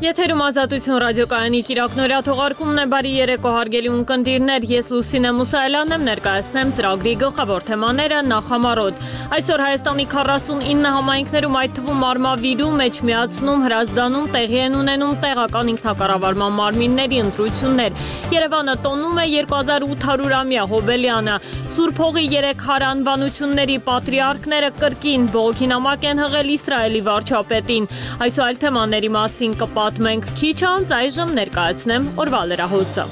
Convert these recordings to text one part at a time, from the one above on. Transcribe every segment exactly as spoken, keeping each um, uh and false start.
Եթերում ազատություն ռադիոկայանի կիրակնորյա թողարկումն է բարի երեկո հարգելի ունկնդիրներ, ես Լուսինե Մուսայելյանն եմ ներկայացնեմ ծրագրի գլխավոր թեմաները նախամարոտ։ Այսօր Հայաստանի քառասունինը համայնքներում, այդ թվում Արմավիրում, Էջմիածնում, Հրազդանում տեղի են ունենում տեղական ինքնակառավարման մարմինների ընտրություններ։ Երևանը տոնում է երկու հազար ութ հարյուրամյա Հոբելյանը, Սուրբ Հողի երեք հարանվանությունների պատրիարքները կրկին բողոքի նամակ են հղել Իսրայելի վարչապետին։ Այս ու այլ թեմաների մասին կպատմենք քիչ անց, այժմ ներկայացնեմ օրվա լրահոսը։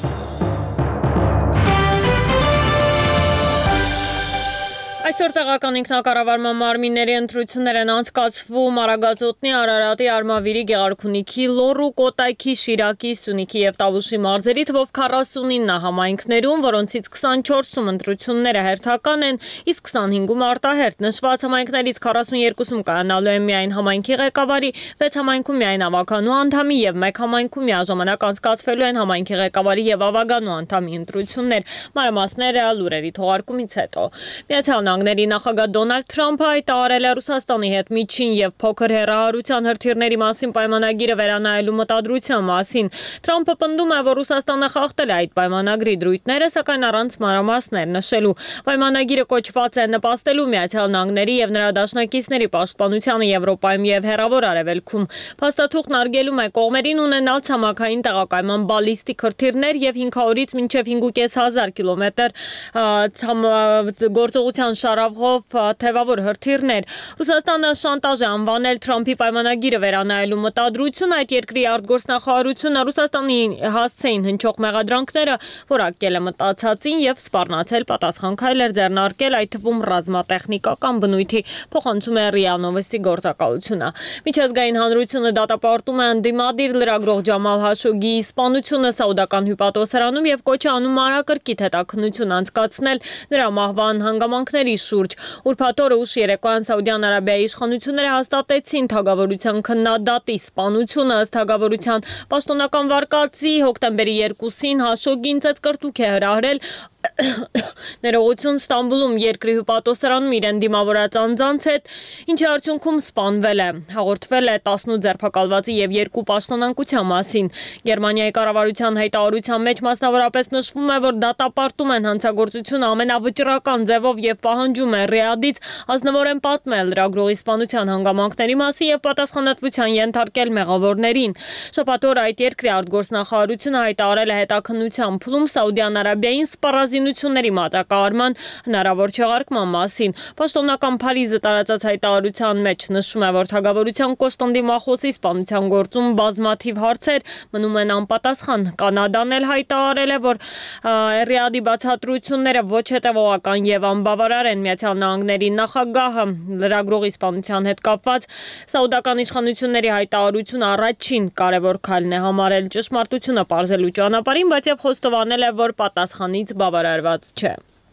Այսօր տեղական ինքնակառավարման մարմինների ընտրություններ են անցկացվում Արագածոտնի, Արարատի, Արմավիրի, Գեղարքունիքի, Լոռու, Կոտայքի, Շիրակի, Սյունիքի եւ Տավուշի մարզերի թվով քառասունինը համայնքներում, որոնցից քսանչորսում ընտրությունները հերթական են, իսկ քսանհինգում արտահերթ։ Նշված համայնքներից քառասունյոթում կայանալու են միայն համայնքի ղեկավարի, վեց համայնքում միայն ավագանու անդամի եւ մեկ համայնքում միաժամանակ անցկացվելու են համայնքի ղեկավարի եւ ավագանու անդամի ընտրություններ։ Մանրամասները լուրերի թողարկումից հետո։ Միացյալ Նահանգների նախագահ Դոնալդ Թրամփը հայտարարել է Ռուսաստանի հետ միջին եւ փոքր հեռահարության հրթիռների մասին պայմանագիրը վերանայելու մտադրության մասին։ Թրամփը պնդում է, որ Ռուսաստանը խախտել է այդ պայմանագրի դրույթները, սակայն առանց մանրամասներ նշելու։ Պայմանագիրը կոչված է նպաստելու Միացյալ Նահանգների եւ նրա դաշնակիցների պաշտպանությանը Եվրոպայում եւ Հեռավոր Արևելքում։ Փաստաթուղթն արգելում է կողմերին ունենալ ցամաքային տեղակայման բալիստիկ հրթիռներ եւ հինգ հարյուրից մինչեւ հինգ հազար պինսյոթ կիլոմետր գործողության շարավղով թևավոր հրթիռներ։ Ռուսաստանը շանտաժ է անվանել Թրամփի պայմանագիրը վերանայելու մտադրությունը, այդ երկրի արտգործնախարարությունը Ռուսաստանի հասցեին հնչող մեղադրանքները որակել է մտածածին եւ սպառնացել պատասխան քայլեր ձեռնարկել, այդ թվում ռազմատեխնիկական բնույթի, փոխանցում է ՌԻԱ Նովոստի գործակալությունը։ Միջազգային հանրությունը դատապարտում է ընդդիմադիր լրագրող Ջամալ Հաշոգիի սպանությունը Սաուդական հյուպատոսարանում եւ կոչ է անում մանրակրկիտ հետաքննություն անցկացնել նրա մահվան հանգամանքների շուրջ։ Ուրբաթ օրը ուշ երեկոյան Սաուդյան Արաբիայի իշխանությունները հաստատեցին թագավորության քննադատի սպանությունը, ըստ թագավորության պաշտոնական վարկածի հոկտեմբերի երկուսին Հաշոգին ծեծկռտուք է հրահրել ներողություն Ստամբուլում երկրի հյուպատոսարանում իրեն դիմավորած անձանց հետ, ինչի արդյունքում սպանվել է։ Հաղորդվել է տասնութ ձերբակալվածի եւ երկու պաշտոնանկության մասին։ Գերմանիայի կառավարության հայտարարության մեջ մասնավորապես նշվում է, որ դատապարտում են հանցագործությունը ամենավճռական ձևով եւ պահանջում է Ռիադից ազնվորեն պատմել լրագրողի սպանության հանգամանքների մասին եւ պատասխանատվության ենթարկել մեղավորներին։ Շաբաթ օրը այդ երկրի արտգործնախարարությունը հայտարարել է հետաքննության փուլում Սաուդյան Արաբիային սպառազինությունների մատակարարման հնարավոր չեղարկման մասին։ Պաշտոնական Փարիզը տարածած հայտարարության մեջ նշում է, որ թագավորության կոշտնդի մախոսի սպանության գործում բազմաթիվ հարցեր մնում են անպատասխան։ Կանադան էլ հայտարարել է, որ Ռիադի բացատրությունները ոչ հետևողական եւ անբավարար են։ Միացյալ Նահանգների նախագահը լրագրողի սպանության հետ կապված սաուդական իշխանությունների հայտարարությունը առաջին կարևոր քայլն է համարել ճշմարտությունը պարզելու ճանապարհին, բայց եւ խոստովանել է, որ պատասխանից բավարարված չէ։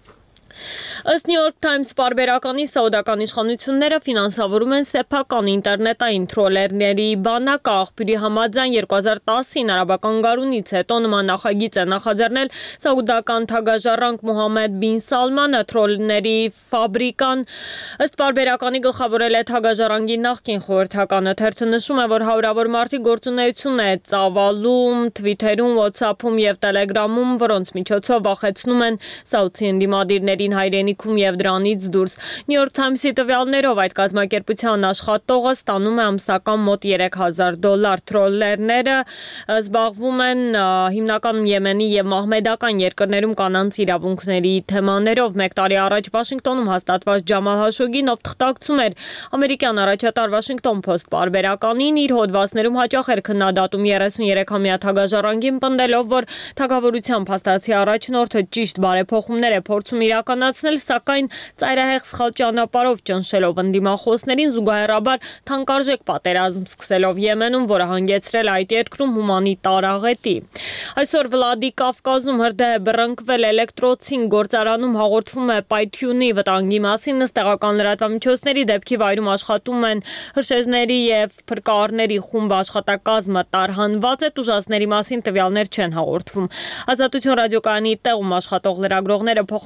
Ըստ New York Times պարբերականի սաուդական իշխանությունները ֆինանսավորում են սեփական ինտերնետային թրոլերների բանակը աղբյուրի համաձայն երկու հազար տասին արաբական գարունից հետո նման նախագիծ է նախաձեռնել սաուդական թագաժառանգ Մոհամմեդ բին Սալմանը թրոլների ֆաբրիկան ըստ պարբերականի գլխավորել է թագաժառանգի նախկին խորհրդականը թերթը նշում է, որ հարյուրավոր մարդիկ գործունեություն է ծավալում Twitter-ում, WhatsApp-ում եւ Telegram-ում, որոնց միջոցով վախեցնում են սաուդցի ընդդիմադիրների հայրենիքում եւ դրանից դուրս։ New York Times-ի տվյալներով այդ կազմակերպության աշխատողը ստանում է ամսական մոտ երեք հազար դոլար։ Թրոլերները զբաղվում են հիմնականում Եմենի եւ մահմեդական երկրներում կանանց իրավունքների թեմաներով։ Մեկ տարի առաջ Վաշինգտոնում հաստատված Ջամալ Հաշոգին ով թղթակցում էր ամերիկյան առաջատար Washington Post պարբերականին, իր հոդվածներում հաճախ էր քննադատում երեսունյոթամյա թագաժառանգին, պնդելով, որ թագավորության փաստացի առաջնորդը ճիշտ բարեփոխումներ է փորձում իրականացնել, սակայն ծայրահեղ սխալ ճանապարհով ճնշելով ընդդիմախոսներին, զուգահեռաբար թանկարժեք պատերազմ սկսելով Եմենում, որը հանգեցրել այդ երկրում հումանիտար աղետի։ Այսօր Վլադիկավկազում հրդեհ է բռնկվել էլեկտրոցին գործարանում հաղորդվում է պայթյունի վտանգի մասին, ըստ տեղական լրատվամիջոցների դեպքի վայրում աշխատում են հրշեջների եւ փրկարարների խումբ, աշխատակազմը տարհանված է, տուժածների մասին տվյալներ չեն հաղորդվում։ Ազատություն ռադիոկայանի տեղում աշխատող լրագրողները փոխանցում են, որ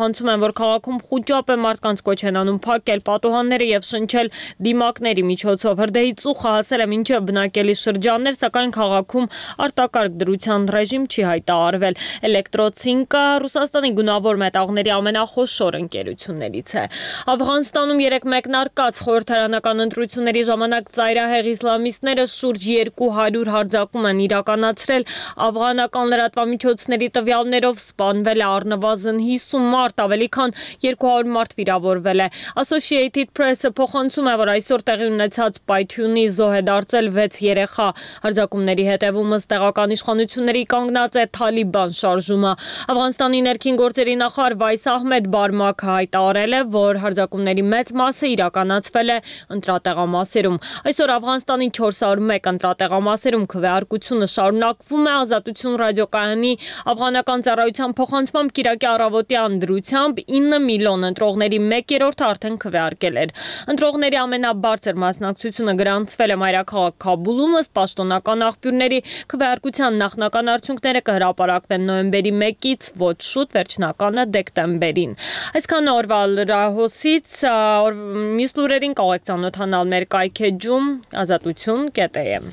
որ քաղաքում խուճապ է, մարդկանց կոչ են անում փակել պատուհանները եւ շնչել դիմակների միջոցով։ Հրդեհի ծուխը հասել է մինչև բնակելի շրջաններ, սակայն քաղաքում արտակարգ դրության ռեժիմ չի հայտարարվել։ Էլեկտրոցինկը Ռուսաստանի գունավոր մետաղների ամենախոշոր ընկերություններից է։ Աֆղանստանում երեք մեկնարկած խորհրդարանական ընտրությունների ժամանակ ծայրահեղ իսլամիստները շուրջ երկու հարյուր հարձակում են իրականացրել։ Աֆղանական լրատվամիջոցների տվյալներով սպանվել է առնվազն հիսուն մարդ, ավելի քան երկու հարյուր մարդ վիրավորվել է։ Associated Press-ը փոխանցում է, որ այսօր տեղի ունեցած պայթյունի զոհ է դարձել վեց երեխա։ Հարձակումների հետևում ըստ տեղական իշխանությունների կանգնած է Թալիբան շարժումը։ Աֆղանստանի ներքին գործերի նախարար Վայս Ահմեդ Բարմաքը հայտարարել է, որ հարձակումների մեծ մասը իրականացվել է ընտրատեղամասերում։ Այսօր Աֆղանստանի չորս հարյուր մեկ ընտրատեղամասերում քվեարկությունը շարունակվում է։ Ազատություն ռադիոկայանի աֆղանական ծառայության փոխանցմամբ Կիրակի առավոտյան դրությամբ ինը միլիոն ընտրողների մեկ երրորդը արդեն քվեարկել էր։ Ընտրողների ամենաբարձր մասնակցությունը գրանցվել է մայրաքաղաք Քաբուլում, ըստ պաշտոնական աղբյուրների քվեարկության նախնական արդյունքները կհրապարակվեն նոյեմբերի մեկից ոչ շուտ, վերջնականը դեկտեմբերին։ Այսքան օրվա լրահոսից, մյուս լուրերին կարող եք ծանոթանալ մեր կայքեջում ազատություն կետ էմ։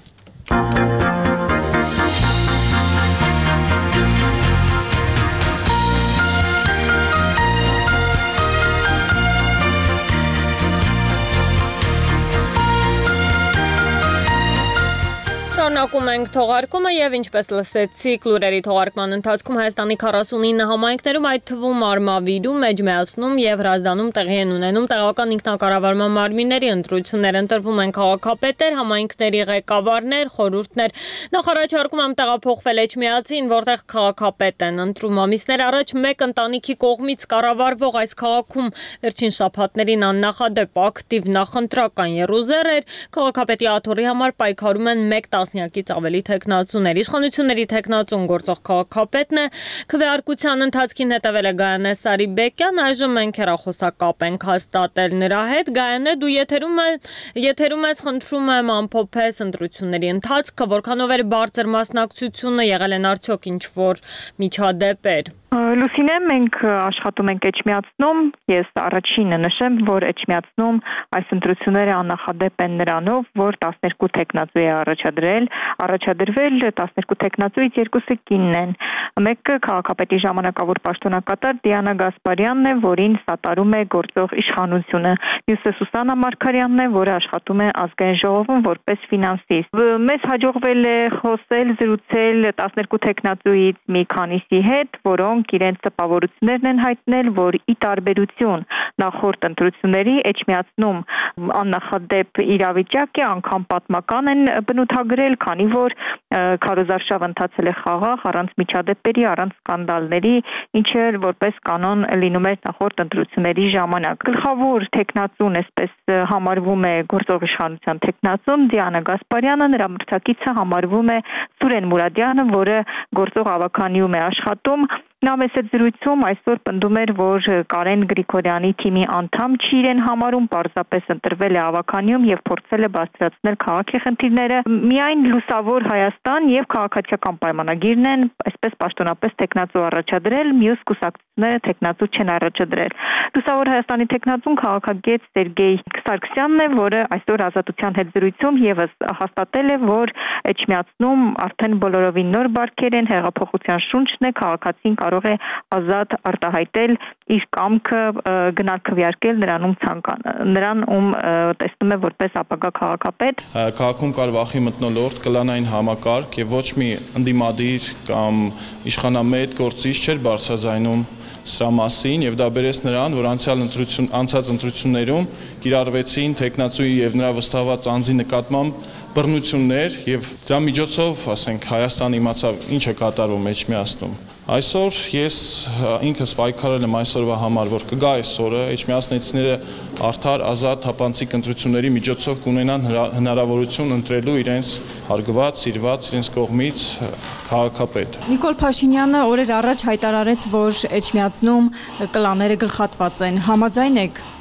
Շարունակում ենք թողարկումը եւ ինչպես լսեցիք լուրերի թողարկման ընթացքում Հայաստանի քառասունինը համայնքներում, այդ թվում Արմավիրում, Էջմիածնում եւ Հրազդանում տեղի են ունենում տեղական ինքնակառավարման մարմինների ընտրություններ, ընտրվում են քաղաքապետեր, համայնքների ղեկավարներ, խորհուրդներ։ Նախարարչարկում եմ տեղափոխվել Էջմիածին, որտեղ քաղաքապետ են ընտրում։ Ամիսներ առաջ մեկ ընտանիքի կողմից կառավարվող այս քաղաքում վերջին շաբաթներին աննախադեպ ակտիվ նախընտրական եռուզեռ էր։ Քաղաքապետի աթոռի համար պայքարում են մեկ տասնյակից ավելի թեկնածուներ։ Իշխանությունների թեկնածուն գործող քաղաքապետն է։ Քվեարկության ընթացքին հետևել է Գայանե Սարիբեկյան, այժմ մենք հեռախոսակապ ենք հաստատել նրա հետ։ Գայանե, դու եթերում եթերում ես, խնդրում եմ ամփոփես ընտրությունների ընթացքը, որքանով էր բարձր մասնակցությունը, եղել են արդյոք ինչ-որ միջադեպեր։ Լուսինե, մենք աշխատում ենք Էջմիածնում, ես առաջինը նշեմ, որ Էջմիածնում այս ընտրությունները աննախադեպ են նրանով, որ տասներկու թեկնածու է առաջադրել, առաջադրվել տասներկու թեկնածուից երկուսը կինն են։ Մեկը քաղաքապետի ժամանակավոր պաշտոնակատար Դիանա Գասպարյանն է, որին սատարում է գործող իշխանությունը։ Մյուսը Սուսաննա Մարգարյանն է, որը աշխատում է ազգային ժողովում որպես ֆինանսիստ։ Մեզ հաջողվել է խոսել, զրուցել տասներկու թեկնածուից մի քանիսի հետ, որոնք իրենց տպավորություններն են հայտնել, որ ի տարբերություն նախորդ ընտրությունների Էջմիածնում աննախադեպ իրավիճակ է, անգամ պատմական են բնութագրել, քանի որ քարոզարշավ ընթացել է խաղաղ, առանց միջադեպերի, առանց սկանդալների, ինչը որպես կանոն լինում էր նախորդ ընտրությունների ժամանակ։ Գլխավոր թեկնածուն այսպես համարվում է գործող իշխանության թեկնածուն Դիանա Գասպարյանը, նրա մրցակիցը համարվում է Սուրեն Մուրադյանը, որը գործող ավականիում է աշխատում։ Նա մեծ զրույցում այսօր պնդում էր, որ Կարեն Գրիգորյանի թիմի անդամ չի իրեն համարում, պարզապես ընտրվել է ավականիում եւ փորձել է բարձրացնել քաղաքի խնդիրները։ Միայն լուսավոր Հայաստան եւ քաղաքացիական պայմանագիրն են այսպես պաշտոնապես տեխնացու առաջադրել, մյուս կուսակցությունները տեխնացու չեն առաջադրել։ Լուսավոր Հայաստանի տեխնացուն քաղաքագետ Սերգեյ Սարգսյանն է, որը այսօր Ազատության հետ զրույցում եւս հաստատել է, որ Էջմիածնում արդեն բոլորովին նոր բարքեր են, հեղափոխության շունչն է, քաղաքացին կարող է ազատ արտահայտել իր կամքը գնալ քվեարկել նրանում ցանկան նրան ում տեսնում է որպես ապագա քաղաքապետ։ Քաղաքում կար վախի մթնոլորտ, կլանային համակարգ եւ ոչ մի ընդդիմադիր կամ իշխանամետ գործիչ չէր բարձրաձայնում սրա մասին եւ դա բերեց նրան, որ անցյալ ընտրություն անցած ընտրություններում կիրառվեցին տեխնացուի եւ նրա վստահված անձի նկատմամբ բռնություններ եւ դրա միջոցով, ասենք, Հայաստանը իմացավ ինչ է կատարվում Էջմիածնում։ Այսօր ես ինքս պայքարել եմ այսօրվա համար, որ կգա այսօրը, էջմիածնեցիները արդար, ազատ, թափանցիկ ընտրությունների միջոցով կունենան հնարավորություն ընտրելու իրենց հարգված, սիրված, իրենց կողմից քաղաքապետ։ Նիկոլ Փաշինյանը օրեր առաջ հայտարարեց, որ Էջմիածնում կլաները գլխատված են։ Համաձայն եք։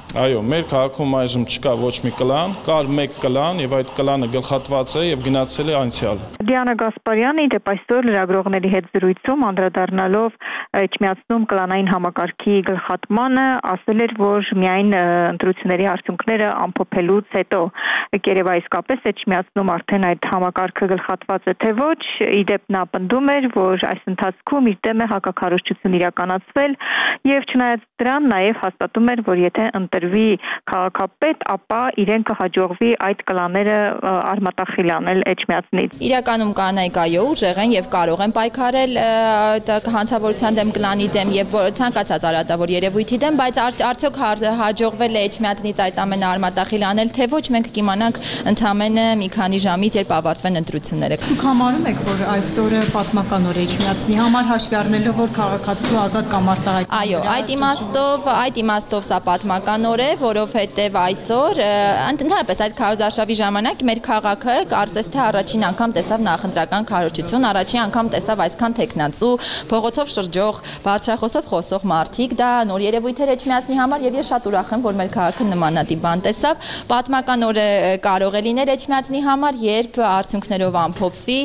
Այո, մեր քաղաքում այժմ չկա ոչ մի կլան, կար մեկ կլան եւ այդ կլանը գլխատված է եւ գնացել է անցյալ։ Դիանա Գասպարյանը իդեպ այսօր լրագրողների հետ զրույցում անդրադառնալով Էջմիածնում կլանային համակարգի գլխատմանը ասել էր, որ միայն ընտրությունների արդյունքները ամփոփելուց հետո երևա իսկապես Էջմիածնում արդեն այդ համակարգը գլխատված է թե ոչ, իդեպ նա պնդում էր, որ այս ընթացքում իր դեմ է հակաքարոզչություն իրականացվել եւ չնայած դրան նաեւ հաստատում էր, որ եթե ընտրվի քաղաքապետ, ապա իրեն կհաջողվի այդ կլաները արմատախիլ անել Էջմիածնից։ Իրականում կանայք այո ուժեղ են եւ կարող են պայքարել հանցավորության դեմ, կլանի դեմ եւ ցանկացած արատավոր երևույթի դեմ, բայց արդյոք հաջողվել է Էջմիածնից այդ ամենը արմատախիլ անել, թե ոչ, մենք կիմանանք ընդամենը մի քանի ժամից, երբ ավարտվեն ընտրությունները։ Դուք համարում եք, որ այսօրը պատմական օր է Էջմիածնի համար, հաշվի առնելով, որ քաղաքացու ազատ կամ արտահայտման։ Այո, այդ իմաստով, այդ իմաստով սա պատմական օր է, որովհետև այսօր ընդհանրապես այդ քարոզարշավի ժամանակ մեր քաղաքը կարծես թե առաջին անգամ տեսավ նախընտրական քարոզչություն, առաջին անգամ տեսավ այսքան տեխնացու, փողոցով շրջող, բարձրախոսով խոսող մարդիկ, դա նոր երևույթ էր Էջմիածնի համար եւ ես շատ ուրախ եմ, որ մեր քաղաքը նմանատիպ բան տեսավ։ Պատմական օրը կարող է լինել Էջմիածնի համար, երբ արդյունքներով ամփոփվի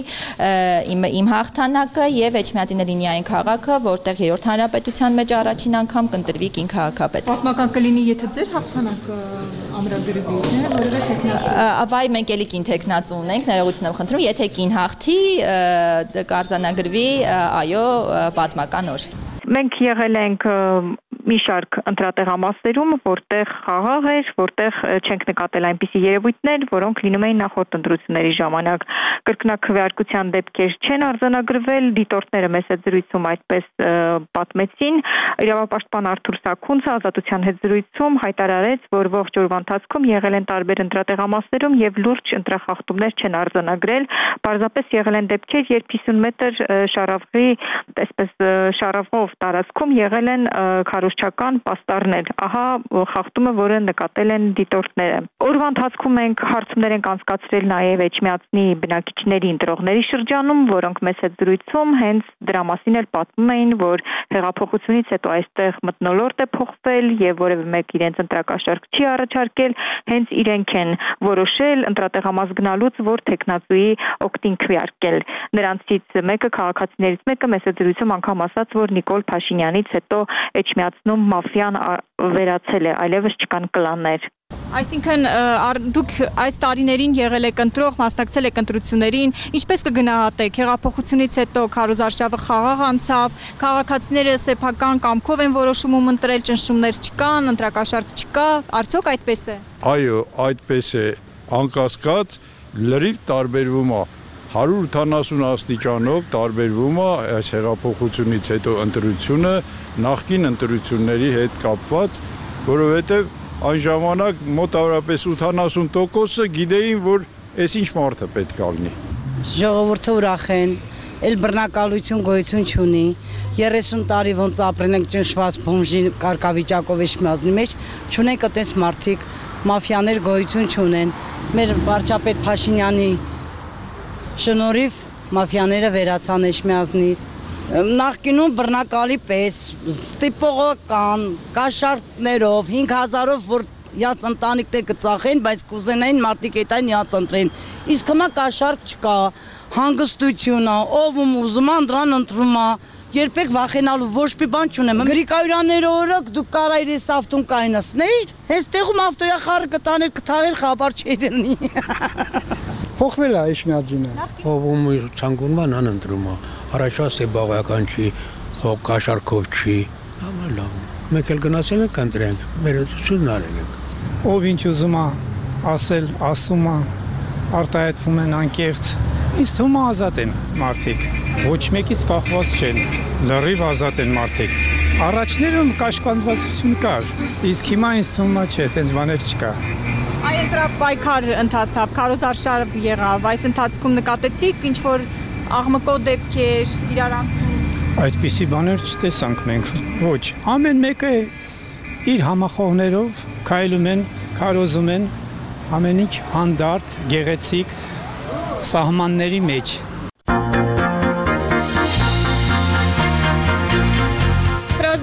իմ իմ հաղթանակը եւ Էջմիածինը լինի այն քաղաքը, որտեղ երրորդ հանրապետության մեջ առաջին անգամ կընտրվի կին քաղաքապետ։ Պատմական կլինի, եթե ձեր հաղթանակը ամրագրվի, թե որևէ տեխնացու։ Ավայ մենք էլի կին տեխնացու ունենք, ներողություն եմ խնդրում, եթե կին հաղթի, կարձանագրվի, այո, պատմական օր։ Մենք եղել ենք մի շարք ընտրատեղամասերում, որտեղ խաղաղ էր, որտեղ չենք նկատել այնպիսի երևույթներ, որոնք լինում էին նախորդ ընտրությունների ժամանակ։ Կրկնակվեարկության դեպքեր չեն արձանագրվել, դիտորդները մեծ հետ զրույցում այդպես պատմեցին։ Իրավապաշտպան Արթուր Սաքունցը ազատության հետ զրույցում հայտարարեց, որ ողջ օրվա ընթացքում եղել են տարբեր ընտրատեղամասերում եւ լուրջ ընտրախախտումներ չեն արձանագրել։ Պարզապես եղել են դեպքեր, երբ հիսուն մետր շարավղի, այսպես շարավղով տարածքում եղել են քարոզչական պաստառներ։ Ահա խախտումը, որը նկատել են դիտորդները։ Օրվա ընթացքում մենք հարցումներ ենք անցկացրել նաև Էջմիածնի բնակիչների ընտրողների շրջանում, որոնք մեծ հետ զրույցում հենց դրա մասին էլ պատմում էին, որ հեղափոխությունից հետո այստեղ մթնոլորտ է փոխվել եւ որևէ մեկ իրենց ընտրակաշարք չի առաջարկել, հենց իրենք են որոշել ընտրատեղամաս գնալուց, որ տեխնացուի օգտին քվեարկել։ Նրանցից մեկը քաղաքացիներից մեկը մեծ հետ զրույցում անգամ ասաց, որ Նիկոլ Փաշինյանից հետո Էջմիածնում մաֆիան վերացել է, այլևս չկան կլաններ։ Այսինքն դուք այս տարիներին եղել եք ընտրող, մասնակցել եք ընտրություններին, ինչպես կգնահատեք հեղափոխությունից հետո քարոզարշավը խաղաղ անցավ, քաղաքացիները սեփական կամքով են որոշում ում ընտրել, ճնշումներ չկան, ընտրակաշարք չկա, արդյոք այդպես է։ Այո, այդպես է, անկասկած լրիվ տարբերվում է հարյուր ութանասուն աստիճանով տարբերվում է այս հեղափոխությունից հետո ընտրությունը նախկին ընտրությունների հետ կապված, որովհետև այն ժամանակ մոտավորապես ութանասուն տոկոսը գիտեին, որ այս ինչ մարդը պետք է լինի։ Ժողովուրդը ուրախ են, էլ բռնակալություն գոյություն չունի, երեսուն տարի ոնց ապրել ենք ճնշված բոմժի կարգավիճակով Էջմիածնի մեջ, չունենք այդպես մարդիկ, մաֆիաներ գոյություն չունեն։ Մեր վարչապետ Փաշինյանի շնորհիվ մաֆիաները վերացան Էջմիածնից։ Նախկինում բռնակալի պես ստիպողական կաշառքներով հինգ հազարով որ յաց ընտանիքներ կծախեն, բայց կուզենային մարդիկ այդ այն յաց ընտրեն։ Իսկ հիմա կաշառք չկա, հանգստություն է, ով ում ուզում է դրան ընտրում է, երբեք վախենալու ոչ մի բան չունեմ։ Գրիկայուրաները օրոք դուք կարայր ես ավտոն կայնացներ, հենց տեղում ավտոյա խառը կտաներ կթաղեր խաբար չէր լինի։ Փոխվել է Էջմիածինը։ Ով ում ցանկում է նա ընտրում է։ Առաջվա սեբաղական չի, հող կաշառքով չի, լավ լավ։ Մեկ էլ գնացել ենք ընտրենք, մեր ընտրությունն արել ենք։ Ով ինչ ուզում է ասել, ասում է, արտահայտվում են անկեղծ։ Ինձ թվում է ազատ են մարդիկ, ոչ մեկից կախված չեն, լրիվ ազատ են մարդիկ։ Առաջներում կաշկանդվածություն կար, իսկ հիմա ինձ թվում է չէ, այդպես բաներ չկա։ Այ ընտրապայքար ընթացավ, քարոզարշավ եղավ, այս ընթացքում նկատեցիք ինչ որ աղմկոտ դեպքեր, իրարանցում։ Այդպիսի բաներ չտեսանք մենք, ոչ, ամեն մեկը իր համախոհներով քայլում են, քարոզում են, ամեն ինչ հանդարտ, գեղեցիկ սահմանների մեջ։ Հրազդանում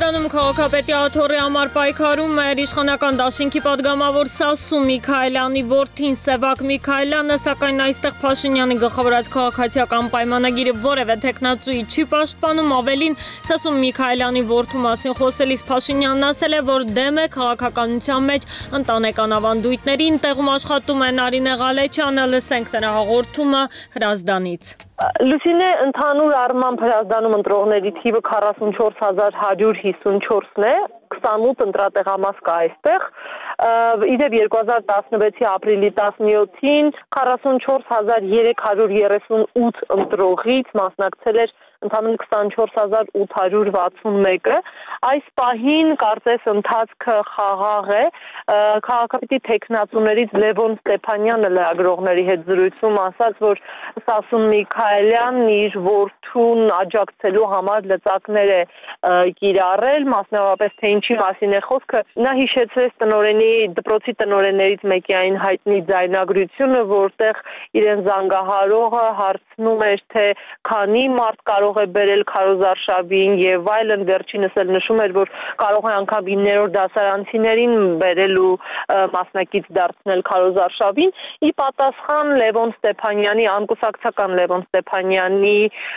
Քաղաքապետի աթոռի համար պայքարում էր իշխանական դաշինքի պատգամավոր Սասուն Միքայելյանի որդին Սևակ Միքայելյանը, սակայն այստեղ Փաշինյանի գլխավորած քաղաքացիական պայմանագիրը որևէ տեխնացուի չի պաշտպանում, ավելին Սասուն Միքայելյանի որդու մասին խոսելիս Փաշինյանն ասել է, որ դեմ է քաղաքականության մեջ ընտանեկան ավանդույթներին, տեղում աշխատում է Նարինե Ղալեչյանը, լսենք նրա հաղորդումը Հրազդանից։ Լուսինե, ընդհանուր առմամբ Հրազդանում ընտրողների թիվը քառասունչորս հազար հարյուր հիսունչորսն է, քսանութ ընտրատեղամաս կա այստեղ, իդեպ երկու հազար տասնվեցի ապրիլի տասնյոթին քառասունչորս հազար երեք հարյուր երեսունութ ընտրողից մասնակցել էր ընդամենը քսանչորս հազար ութ հարյուր վաթսունմեկը, այս պահին կարծես ընթացքը խաղաղ է, քաղաքապետի տեխնացուներից Լևոն Ստեփանյանը լրագրողների հետ զրույցում ասաց, որ Սասուն Միքայելյանն իր որդուն աջակցելու համար լծակներ է կիրառել, մասնավորապես թե ինչի մասին է խոսքը, նա հիշեցրեց տնօրենի դպրոցի տնօրեններից մեկի այն հայտնի ձայնագրությունը, որտեղ իրեն զանգահարողը հարցնում էր, թե քանի մարդ կարող է բերել քարոզարշավին եւ այլն, վերջինս էլ նշում էր, որ կարող է անգամ իններորդ դասարանցիներին բերելու մասնակից դարձնել քարոզարշավին, ի պատասխան Լևոն Ստեփանյանի, անկուսակցական Լևոն Ստեփանյանի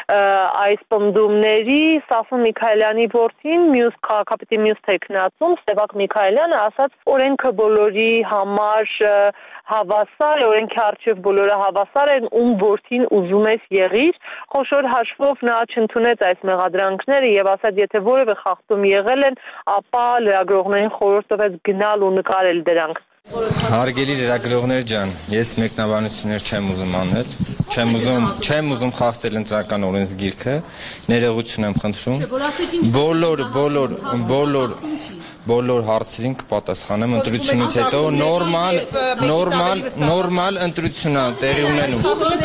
այս պնդումների Սասուն Միքայելյանի որդին, մյուս քաղաքապետի մյուս տեխնացուն Սևակ Միքայելյանը ասաց, օրենքը բոլորի համար հավասար է, օրենքի առջև բոլորը հավասար են, ում որդին ուզում ես եղիր, խոշոր հաշվով նա չընդունեց այս մեղադրանքները եւ ասաց, եթե որևէ խախտում եղել են, ապա լրագրողներին խորհուրդ տվեց գնալ ու նկարել դրանք։ Հարգելի լրագրողներ ջան, ես մեկնաբանություններ չեմ ուզում անել, չեմ ուզում, չեմ ուզում խախտել ընտրական օրենսգիրքը, ներողություն եմ խնդրում։ Բոլոր, բոլոր, բոլոր բոլոր հարցերին կպատասխանեմ ընտրությունից հետո նորմալ, նորմալ, նորմալ ընտրություն է տեղի ունենում։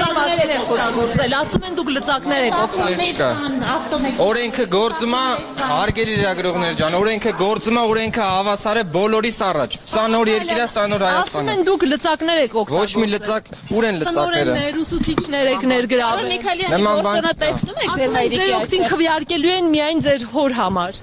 Ասում են դուք լծակներ եք օգտվել։ Օրենքը գործում է, հարգելի լրագրողներ ջան, օրենքը գործում է, օրենքը հավասար է բոլորիս առաջ։ Սա նոր երկիր է, սա նոր Հայաստան է։ Ասում են դուք լծակներ եք օգտվել։ Ոչ մի լծակ, ուր են լծակները։ Տնօրեններ, ուսուցիչներ եք ներգրավել։ Միքայելյանի որդը տեսնում եք ձեր հայրիկի այսօր քվեարկելու են միայն ձեր հոր համար։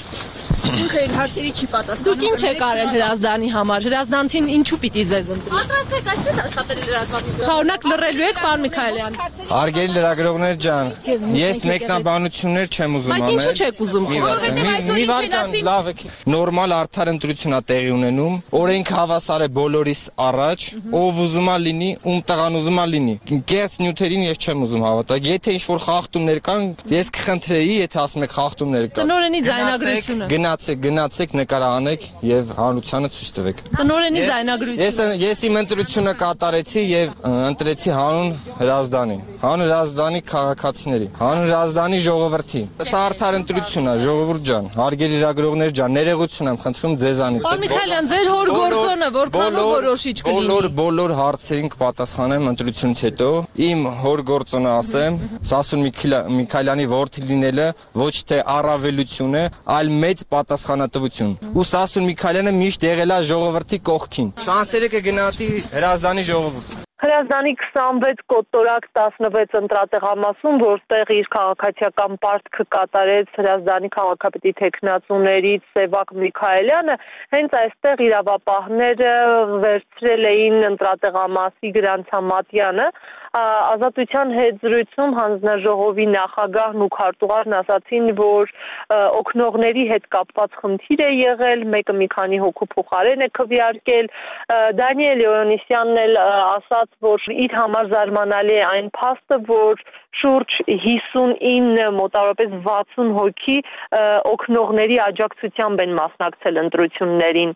Ինքը իր հարցերի չի պատասխանում։ Դուք ինչ եք արել Հրազդանի համար։ Հրազդանցին ինչու պիտի ձեզ ընտրի։ Պատրաստեք այսպես աշխատել լրատվամիջոցով։ Շարունակ լռելու եք, պարոն Միքայելյան։ Հարգելի լրագրողներ ջան, ես մեկնաբանություններ չեմ ուզում անել։ Բայց ինչու չեք ուզում։ Մի վարքան, լավ է։ Նորմալ արդար ընտրություն է տեղի ունենում։ Օրենքը հավասար է բոլորիս առաջ, ով ուզում է լինի, ում տղան ուզում է լինի։ Կես նյութերին ես չեմ ուզում հավատալ։ Եթե ինչ-որ խախտումներ կան, ես կխնդրեի, եթե ասում եք խախտումներ կան։ Տնօրենի ձայնագրությունը։ Գնացեք, գնացեք, նկարանեք եւ հանրությանը ցույց տվեք։ Տնօրենի ձայնագրությունը։ Ես ես իմ ընտրությունը կատարեցի եւ ընտրեցի հանուն Հրազդանի, հանուն Հրազդանի քաղաքացիների, հանուն Հրազդանի ժողովրդի։ Սա արդար ընտրություն է, ժողովուրդ ջան, հարգելի լրագրողներ ջան, ներողություն եմ խնդրում ձեզանից։ Պարոն Միքայելյան, ձեր հոր գործոնը որքանով որոշիչ կլինի։ Բոլոր բոլոր հարցերին կպատասխանեմ ընտրությունից հետո։ Իմ հոր գործոնը ասեմ, Սասուն Միքայելյանի որդի լինելը ոչ թե առավելություն է, այլ մեծ պատասխանատվություն։ Ու Սասուն Միքայելյանը միշտ եղել է ժողովրդի կողքին։ Շանսերը կգնահատի Հրազդանի ժողովուրդը։ Հրազդանի քսանվեց կոտորակ տասնվեց ընտրատեղամասում, որտեղ իր քաղաքացիական պարտքը կատարեց Հրազդանի քաղաքապետի տեխնացուներից Սևակ Միքայելյանը, հենց այստեղ իրավապահները վերցրել էին ընտրատեղամասի Գրանցամատյանը, Ազատության հետ զրույցում հանձնաժողովի նախագահն ու քարտուղարն ասացին, որ օգնողների հետ կապված խնդիր է եղել, մեկը մի քանի հոգու փոխարեն է քվեարկել, Դանիել Օյանեսյանն էլ ասաց, որ իր համար զարմանալի է այն փաստը, որ շուրջ հիսունինը, մոտավորապես վաթսուն հոգի օգնողների աջակցությամբ են մասնակցել ընտրություններին։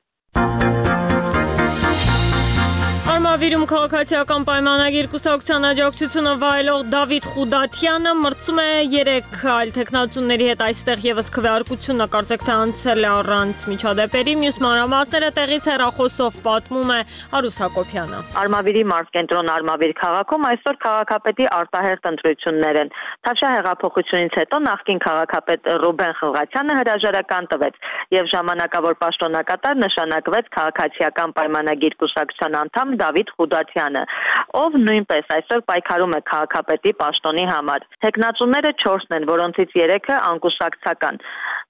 Արմավիրում քաղաքացիական պայմանագիր կուսակցության աջակցությունը վայելող Դավիթ Խուդաթյանը մրցում է երեք այլ տեխնացուների հետ այստեղ եւս քվեարկությունը կարծեք թե անցել է առանց միջադեպերի, մյուս մանրամասները տեղից հեռախոսով պատմում է Արուս Հակոբյանը։ Արմավիրի մարզկենտրոն Արմավիր քաղաքում այսօր քաղաքապետի արտահերթ ընտրություններ են։ Թավշյա հեղափոխությունից հետո նախկին քաղաքապետ Ռուբեն Խլղացյանը հրաժարական տվեց եւ ժամանակավոր պաշտոնակատար նշանակվեց քաղաքացիական պայմանագիր կուսակցության անդամ Դավիթ Խուդաթյանը, ով նույնպես այսօր պայքարում է քաղաքապետի պաշտոնի համար։ Տեխնացուները չորսն են, որոնցից երեքը անկուսակցական։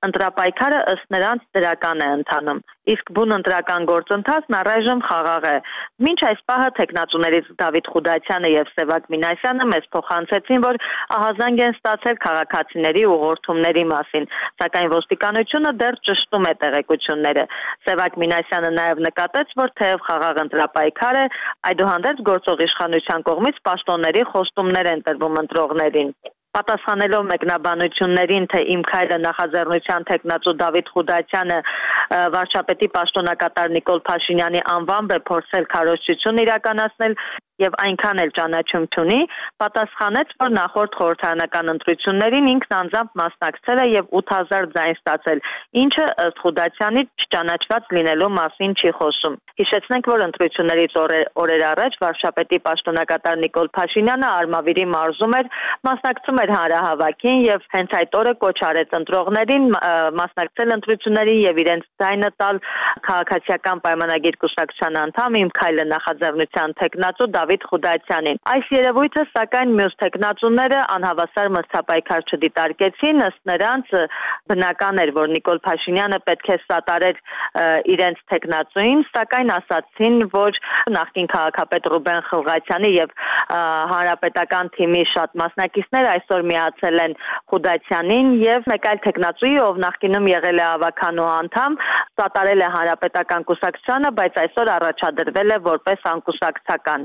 ընտրապայքարը ըստ նրանց դրական է ընթանում։ Իսկ բուն ընտրական գործընթացն առայժմ խաղաղ է։ Մինչ այս պահը թեկնածուներից Դավիթ Խուդացյանը եւ Սևակ Մինասյանը մեզ փոխանցեցին, որ ահազանգ են ստացել քաղաքացիների ուղղորդումների մասին, սակայն ոստիկանությունը դեռ ճշտում է տեղեկությունները։ Սևակ Մինասյանը նաեւ նկատեց, որ թեև խաղաղ ընտրապայքար է, այդուհանդերձ գործող իշխանության կողմից պաշտոնների խոստումներ են տրվում ընտրողներին։ Պատասխանելով մեկնաբանություններին, թե Իմ քայլը նախաձեռնության թեկնածու Դավիթ Խուդացյանը վարչապետի պաշտոնակատար Նիկոլ Փաշինյանի անվամբ է փորձել քարոզչություն իրականացնել եւ այնքան էլ ճանաչում չունի, պատասխանեց, որ նախորդ խորհրդարանական ընտրություններին ինքն անձամբ մասնակցել է եւ ութ հազար ձայն ստացել, ինչը ըստ Խուդացյանի չճանաչված լինելու մասին չի խոսում։ Հիշեցնենք, որ ընտրություններից օրեր առաջ վարչապետի պաշտոնակատար Նիկոլ Փաշինյանը Արմավիրի մարզում էր, մասնակցում էր հանրահավաքին եւ հենց այդ օրը կոչ արեց ընտրողներին մասնակցել ընտրություններին եւ իրենց ձայնը տալ քաղաքացիական պայմանագիր կուսակցության անդամ Իմ քայլը նախաձեռնության թեկնածու Դավիթ Խուդացյանին։ Այս երևույթը սակայն մյուս թեկնածուները անհավասար մրցապայքար չդիտարկեցին, ըստ նրանց բնական էր, որ Նիկոլ Փաշինյանը պետք է սատարեր իրենց թեկնածուին, սակայն ասացին, որ նախկին քաղաքապետ Ռուբեն Խլղացյանի եւ հանրապետական թիմի շատ մասնակիցներ այսօր միացել են Խուդացյանին եւ մեկ այլ թեկնածուի, ով նախկինում եղել է ավականու անդամ, սատարել է հանրապետական կուսակցությանը, բայց այսօր առաջադրվել է որպես անկուսակցական։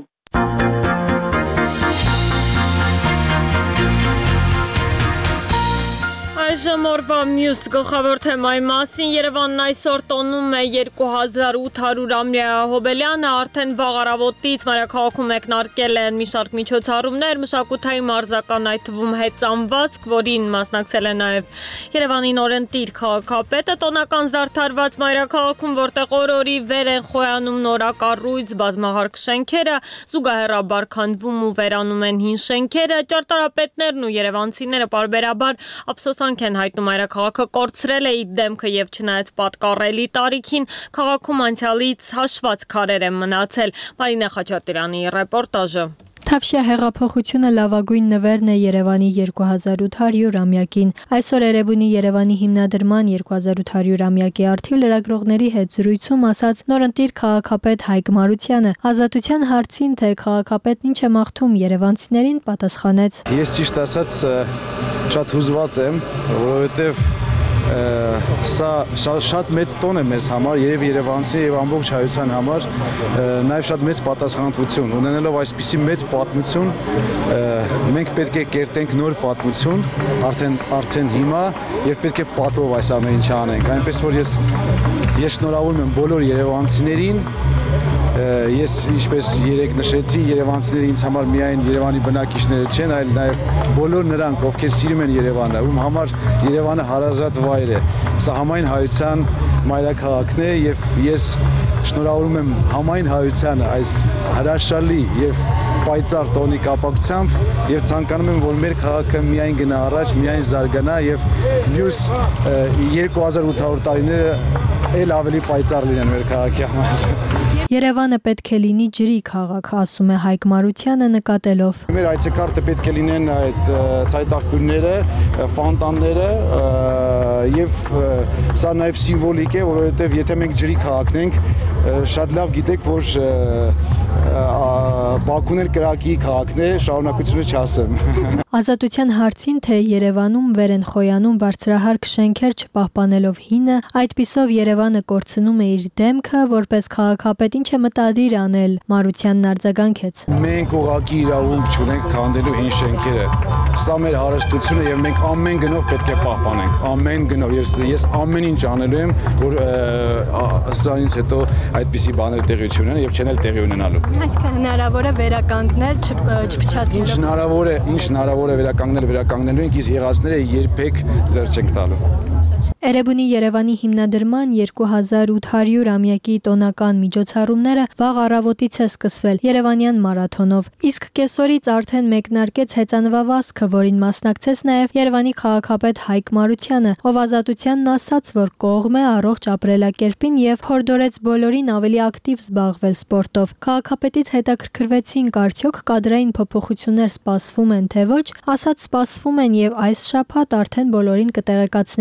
Այժմ օրվա մյուս գլխավոր թեմայի մասին Երևանն այսօր տոնում է երկու հազար ութ հարյուրամյա Հոբելյանը, արդեն վաղ առավոտից մայրաքաղաքում մեկնարկել են մի շարք միջոցառումներ, մշակութային մարզական, այդ թվում հեծանվազք, որին մասնակցել է նաև Երևանի նորընտիր քաղաքապետը, տոնական զարդարված մայրաքաղաքում, որտեղ օր-օրի վեր են խոյանում նորակառույց բազմահարկ շենքերը, զուգահեռաբար քանդվում ու վերանում են հին շենքերը, ճարտարապետներն ու երևանցիները պարբերաբար ափսոսանք են հայտնում մայրաքաղաքը կորցրել է իր դեմքը եւ չնայած պատկառելի տարիքին քաղաքում անցյալից հաշված քարեր են մնացել։ Մարինե Խաչատրյանի ռեպորտաժը։ Թավշյա հեղափոխությունը լավագույն նվերն է Երևանի երկու հազար ութ հարյուրամյակին։ Այսօր Էրեբունի Երևանի հիմնադրման երկու հազար ութ հարյուրամյակի առթիվ լրագրողների հետ զրույցում ասաց նորընտիր քաղաքապետ Հայկ Մարությանը։ Ազատության հարցին, թե քաղաքապետն ինչ է մաղթում երևանցիներին, պատասխանեց. Ես ճիշտ ասած շատ հուզված եմ, որովհետև սա շատ մեծ տոն է մեզ համար, եւ Երևանցի եւ ամբողջ հայության համար, նաեւ շատ մեծ պատասխանատվություն, ունենալով այսպիսի մեծ պատմություն, մենք պետք է կերտենք նոր պատմություն, արդեն արդեն հիմա եւ պետք է պատվով այս ամեն ինչը անենք, այնպես որ ես ես շնորհավորում եմ բոլոր երևանցիներին, ես ինչպես երեք նշեցի, երևանցիները ինձ համար միայն Երևանի բնակիչները չեն, այլ նաև բոլոր նրանք, ովքեր սիրում են Երևանը, ում համար Երևանը հարազատ վայր է։ Սա համայն հայության մայրաքաղաքն է եւ ես շնորհավորում եմ համայն հայությանը այս հրաշալի եւ պայծառ տոնի կապակցությամբ եւ ցանկանում եմ, որ մեր քաղաքը միայն գնա առաջ, միայն զարգանա եւ մյուս երկու հազար ութ հարյուր տարիները էլ ավելի պայծառ լինեն մեր քաղաքի համար։ Երևանը պետք է լինի ջրի քաղաք, ասում է Հայկ Մարությանը նկատելով. Մեր այցեքարտը պետք է լինեն այդ ցայտաղբյուրները, ֆոնտանները եւ սա նաեւ սիմվոլիկ է, որովհետեւ եթե մենք ջրի քաղաքն ենք, շատ լավ գիտեք, որ Բաքուն էլ կրակի քաղաքն է, շարունակությունը չասեմ։ Ազատության հարցին, թե Երևանում վեր են խոյանում բարձրահարկ շենքեր չպահպանելով հինը, այդպիսով Երևանը կորցնում է իր դեմքը, որպես քաղաքապետ ինչ է մտադիր անել, Մարությանն արձագանքեց. Մենք ուղղակի իրավունք չունենք քանդելու հին շենքերը։ Սա մեր հարստությունը եւ մենք ամեն գնով պետք է պահպանենք, ամեն գնով։ Ես ես ամեն ինչ անելու եմ, որ սրանից հետո այդպիսի բաներ տեղի չունենան եւ չեն էլ տեղի ունենալու։ Այսինքն հնարավոր է վերականգնել, չփչացնելով։ Ինչ հնարավոր է, ինչ հնարավոր է վերականգնել, վերականգնելու ենք, իսկ եղածները երբեք ձեռ չենք տալու։ Էրեբունի Երևանի հիմնադրման երկու հազար ութ հարյուրամյակի տոնական միջոցառումները վաղ առավոտից է սկսվել Երևանյան մարաթոնով, իսկ կեսօրից արդեն մեկնարկեց հեծանվավազքը, որին մասնակցեց նաև Երևանի քաղաքապետ Հայկ Մարությանը, ով ազատությանն ասաց, որ կողմ է առողջ ապրելակերպին եւ հորդորեց բոլորին ավելի ակտիվ զբաղվել սպորտով։ Քաղաքապետից հետաքրքրվեցին արդյոք կադրային փոփոխություններ սպասվում են թե ոչ, ասաց սպասվում են եւ այս շաբաթ արդեն բոլորին կտեղեկացնեն այդ